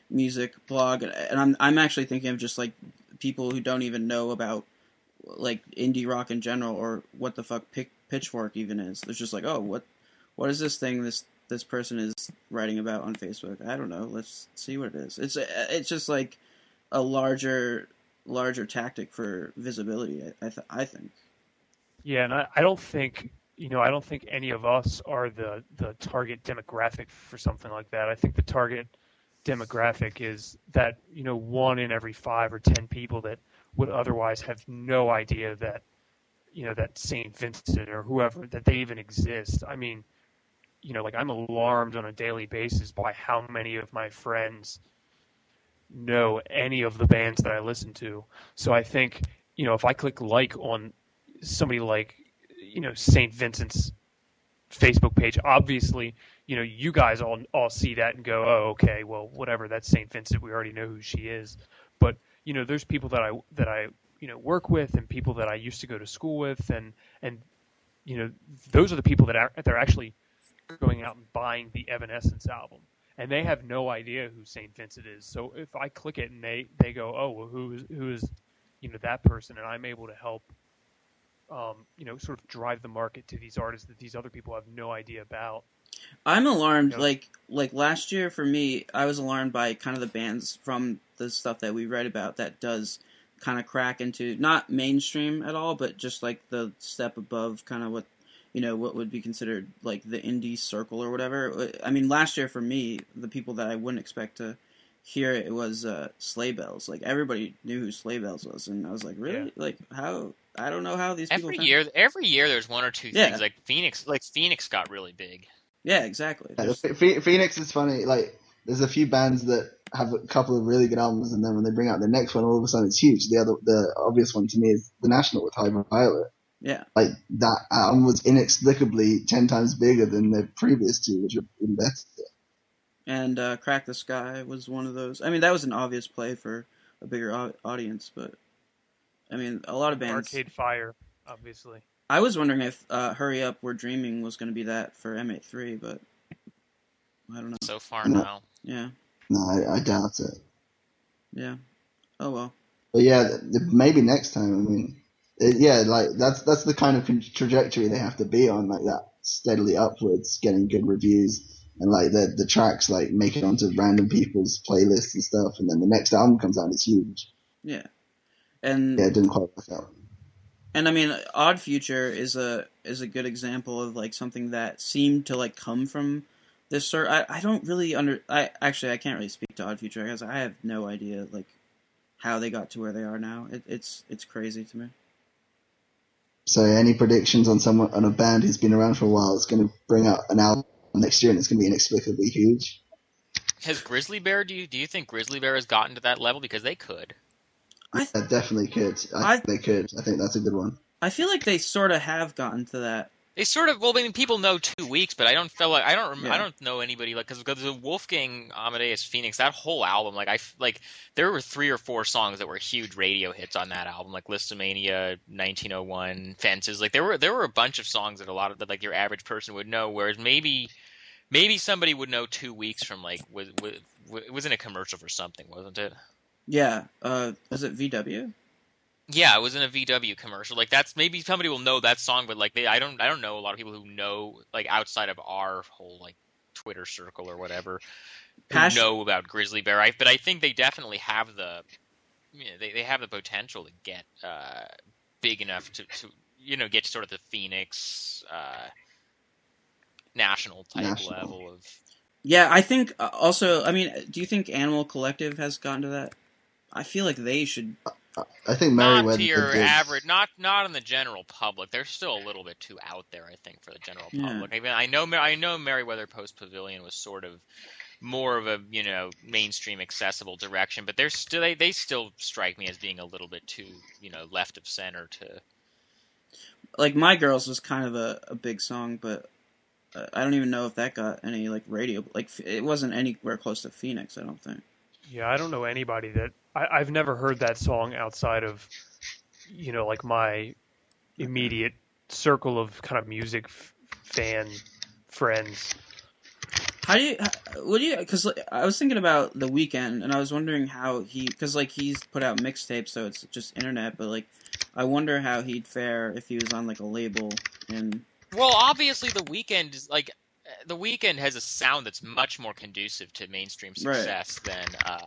music blog, and I'm actually thinking of just like people who don't even know about like indie rock in general or what the fuck Pitchfork even is. There's just like, oh, what is this thing this person is writing about on Facebook? I don't know. Let's see what it is. It's just like a larger tactic for visibility. I think. Yeah, and I don't think any of us are the target demographic for something like that. I think the target demographic is that 1 in every 5 or 10 people that would otherwise have no idea that that St. Vincent or whoever that they even exist. I mean, like I'm alarmed on a daily basis by how many of my friends know any of the bands that I listen to. So I think if I click like on somebody like St. Vincent's Facebook page, obviously you guys all see that and go, oh, okay, well, whatever, that's St. Vincent, we already know who she is. But there's people that I work with and people that I used to go to school with, and those are the people that are actually going out and buying the Evanescence album, and they have no idea who St. Vincent is. So if I click it and they go, oh, well, who is that person, and I'm able to help sort of drive the market to these artists that these other people have no idea about. I'm alarmed. Like last year for me, I was alarmed by kind of the bands from the stuff that we read about that does kind of crack into not mainstream at all, but just like the step above kind of what would be considered like the indie circle or whatever. I mean, last year for me, the people that I wouldn't expect to hear it was Sleigh Bells. Like everybody knew who Sleigh Bells was, and I was like, really? Yeah. Like how? I don't know how these people. Every year, there's one or two things. Like Phoenix got really big. Yeah, exactly. Yeah, Phoenix is funny. Like, there's a few bands that have a couple of really good albums, and then when they bring out the next one, all of a sudden it's huge. The obvious one to me is The National with High Violet. Yeah. Like, that album was inexplicably 10 times bigger than the previous two, which are even better. And Crack the Sky was one of those. I mean, that was an obvious play for a bigger audience, but I mean, a lot of bands. Arcade Fire, obviously. I was wondering if Hurry Up, We're Dreaming was going to be that for M83, but I don't know. So far, no. Yeah. No, I doubt it. Yeah. Oh, well. But yeah, maybe next time. I mean, like that's the kind of trajectory they have to be on, like that, steadily upwards, getting good reviews, and like the tracks like make it onto random people's playlists and stuff, and then the next album comes out, it's huge. Yeah. And yeah, it didn't quite work out. And I mean, Odd Future is a good example of like something that seemed to like come from this sort. I don't really I can't really speak to Odd Future because I have no idea like how they got to where they are now. It's crazy to me. So, any predictions on a band who's been around for a while is going to bring out an album next year and it's going to be inexplicably huge? Has Grizzly Bear? Do you think Grizzly Bear has gotten to that level? Because they could. Yeah, definitely could. They could. I think that's a good one. I feel like they sort of have gotten to that. They sort of. Well, I mean, people know 2 weeks, but I don't feel like I don't know anybody like because the Wolfgang Amadeus Phoenix, that whole album, like there were 3 or 4 songs that were huge radio hits on that album, like Listomania, 1901, Fences. Like there were a bunch of songs that that like your average person would know, whereas maybe somebody would know 2 weeks from like it was in a commercial for something, wasn't it? Yeah. Was it VW? Yeah, it was in a VW commercial. Like that's maybe somebody will know that song, but like I don't know a lot of people who know like outside of our whole like Twitter circle or whatever who know about Grizzly Bear. But I think they definitely have they have the potential to get big enough to get to sort of the Phoenix national type level of. Yeah, I think also. I mean, do you think Animal Collective has gotten to that? I feel like they should. I think Merriweather. Not to your average, not in the general public. They're still a little bit too out there, I think, for the general public. Yeah. I know Merriweather Post Pavilion was sort of more of a mainstream accessible direction, but they still strike me as being a little bit too left of center to. Like My Girls was kind of a big song, but I don't even know if that got any like radio. Like it wasn't anywhere close to Phoenix, I don't think. Yeah, I don't know anybody that I've never heard that song outside of, like my immediate circle of kind of music fan friends. Because I was thinking about The Weeknd, and I was wondering how because like he's put out mixtapes, so it's just internet, but like I wonder how he'd fare if he was on like a label. And well, obviously The Weeknd is like The Weeknd has a sound that's much more conducive to mainstream success than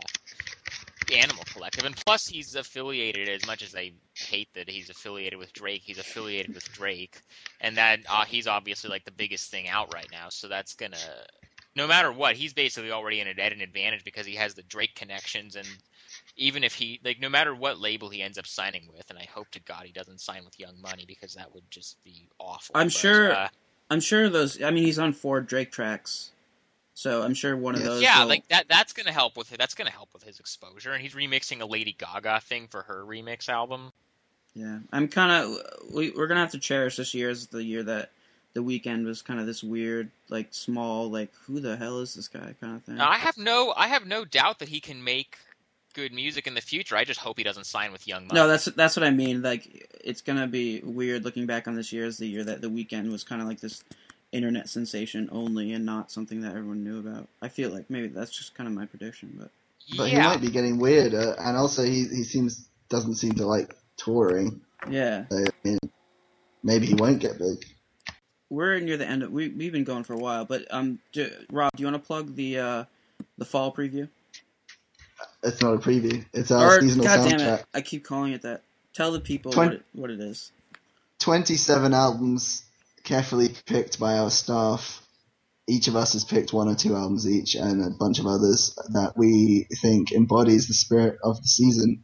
Animal Collective, and plus he's affiliated. As much as I hate that he's affiliated with Drake, he's affiliated with Drake, and that he's obviously like the biggest thing out right now. So that's gonna. No matter what, he's basically already at an advantage because he has the Drake connections, and even if no matter what label he ends up signing with, and I hope to God he doesn't sign with Young Money because that would just be awful. I'm sure those. I mean, he's on 4 Drake tracks, so I'm sure one of those. Yeah, like that's gonna help with it. That's gonna help with his exposure, and he's remixing a Lady Gaga thing for her remix album. Yeah, I'm kind of. We're gonna have to cherish this year as the year that The Weeknd was kind of this weird, like small, like who the hell is this guy kind of thing. I have no doubt that he can make good music in the future. I just hope he doesn't sign with Young Money. No, that's what I mean. Like it's gonna be weird looking back on this year as the year that The Weeknd was kind of like this internet sensation only and not something that everyone knew about. I feel like maybe that's just kind of my prediction, but he might be getting weirder, and also he doesn't seem to like touring. Yeah. So, I mean, maybe he won't get big. We're near the end of we've been going for a while, but Rob, do you want to plug the fall preview? It's not a preview. It's our seasonal soundtrack. God damn it! I keep calling it that. Tell the people what it is. 27 albums carefully picked by our staff. Each of us has picked 1 or 2 albums each, and a bunch of others that we think embodies the spirit of the season.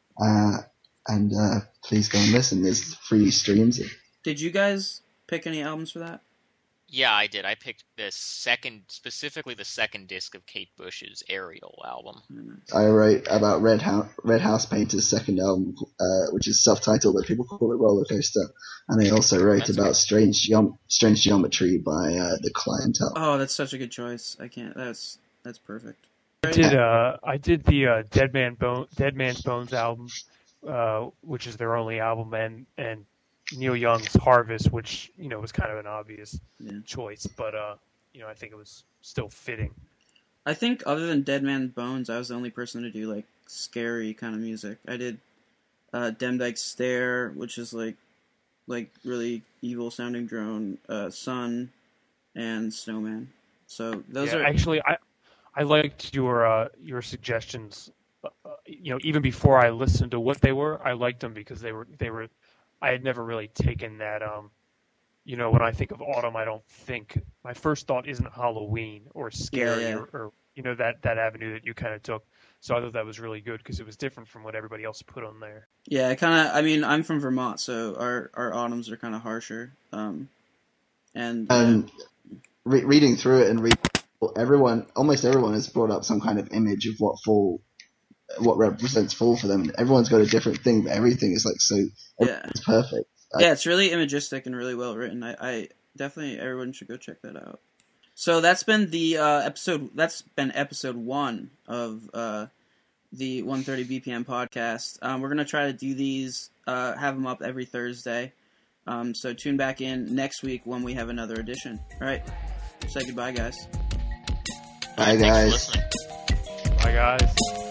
And please go and listen. There's free streams. Did you guys pick any albums for that? Yeah, I did. I picked specifically the second disc of Kate Bush's Ariel album. I wrote about Red House Painter's second album, which is self-titled, but people call it Roller Coaster. And I also wrote about Strange Geometry by The Clientele. Oh, that's such a good choice. I can't. That's perfect. I did the Dead Man's Bones album, which is their only album, and Neil Young's Harvest, which was kind of an obvious choice, but I think it was still fitting. I think other than Dead Man's Bones, I was the only person to do like scary kind of music. I did Demdike's Stare, which is like really evil sounding drone, Sun, and Snowman. So those are actually I liked your suggestions. Even before I listened to what they were, I liked them because they were. I had never really taken that. When I think of autumn, my first thought isn't Halloween or scary or that avenue that you kind of took. So I thought that was really good because it was different from what everybody else put on there. Yeah, I'm from Vermont, so our autumns are kind of harsher. Reading through it and almost everyone has brought up some kind of image of what represents fall for them. Everyone's got a different thing, but everything is it's perfect. It's really imagistic and really well written. I definitely, everyone should go check that out. So that's been the episode. That's been episode 1 of the 130 BPM podcast. We're gonna try to do these, have them up every Thursday. So tune back in next week when we have another edition. All right, say goodbye, guys. Bye, guys. Thanks for listening. Bye, guys.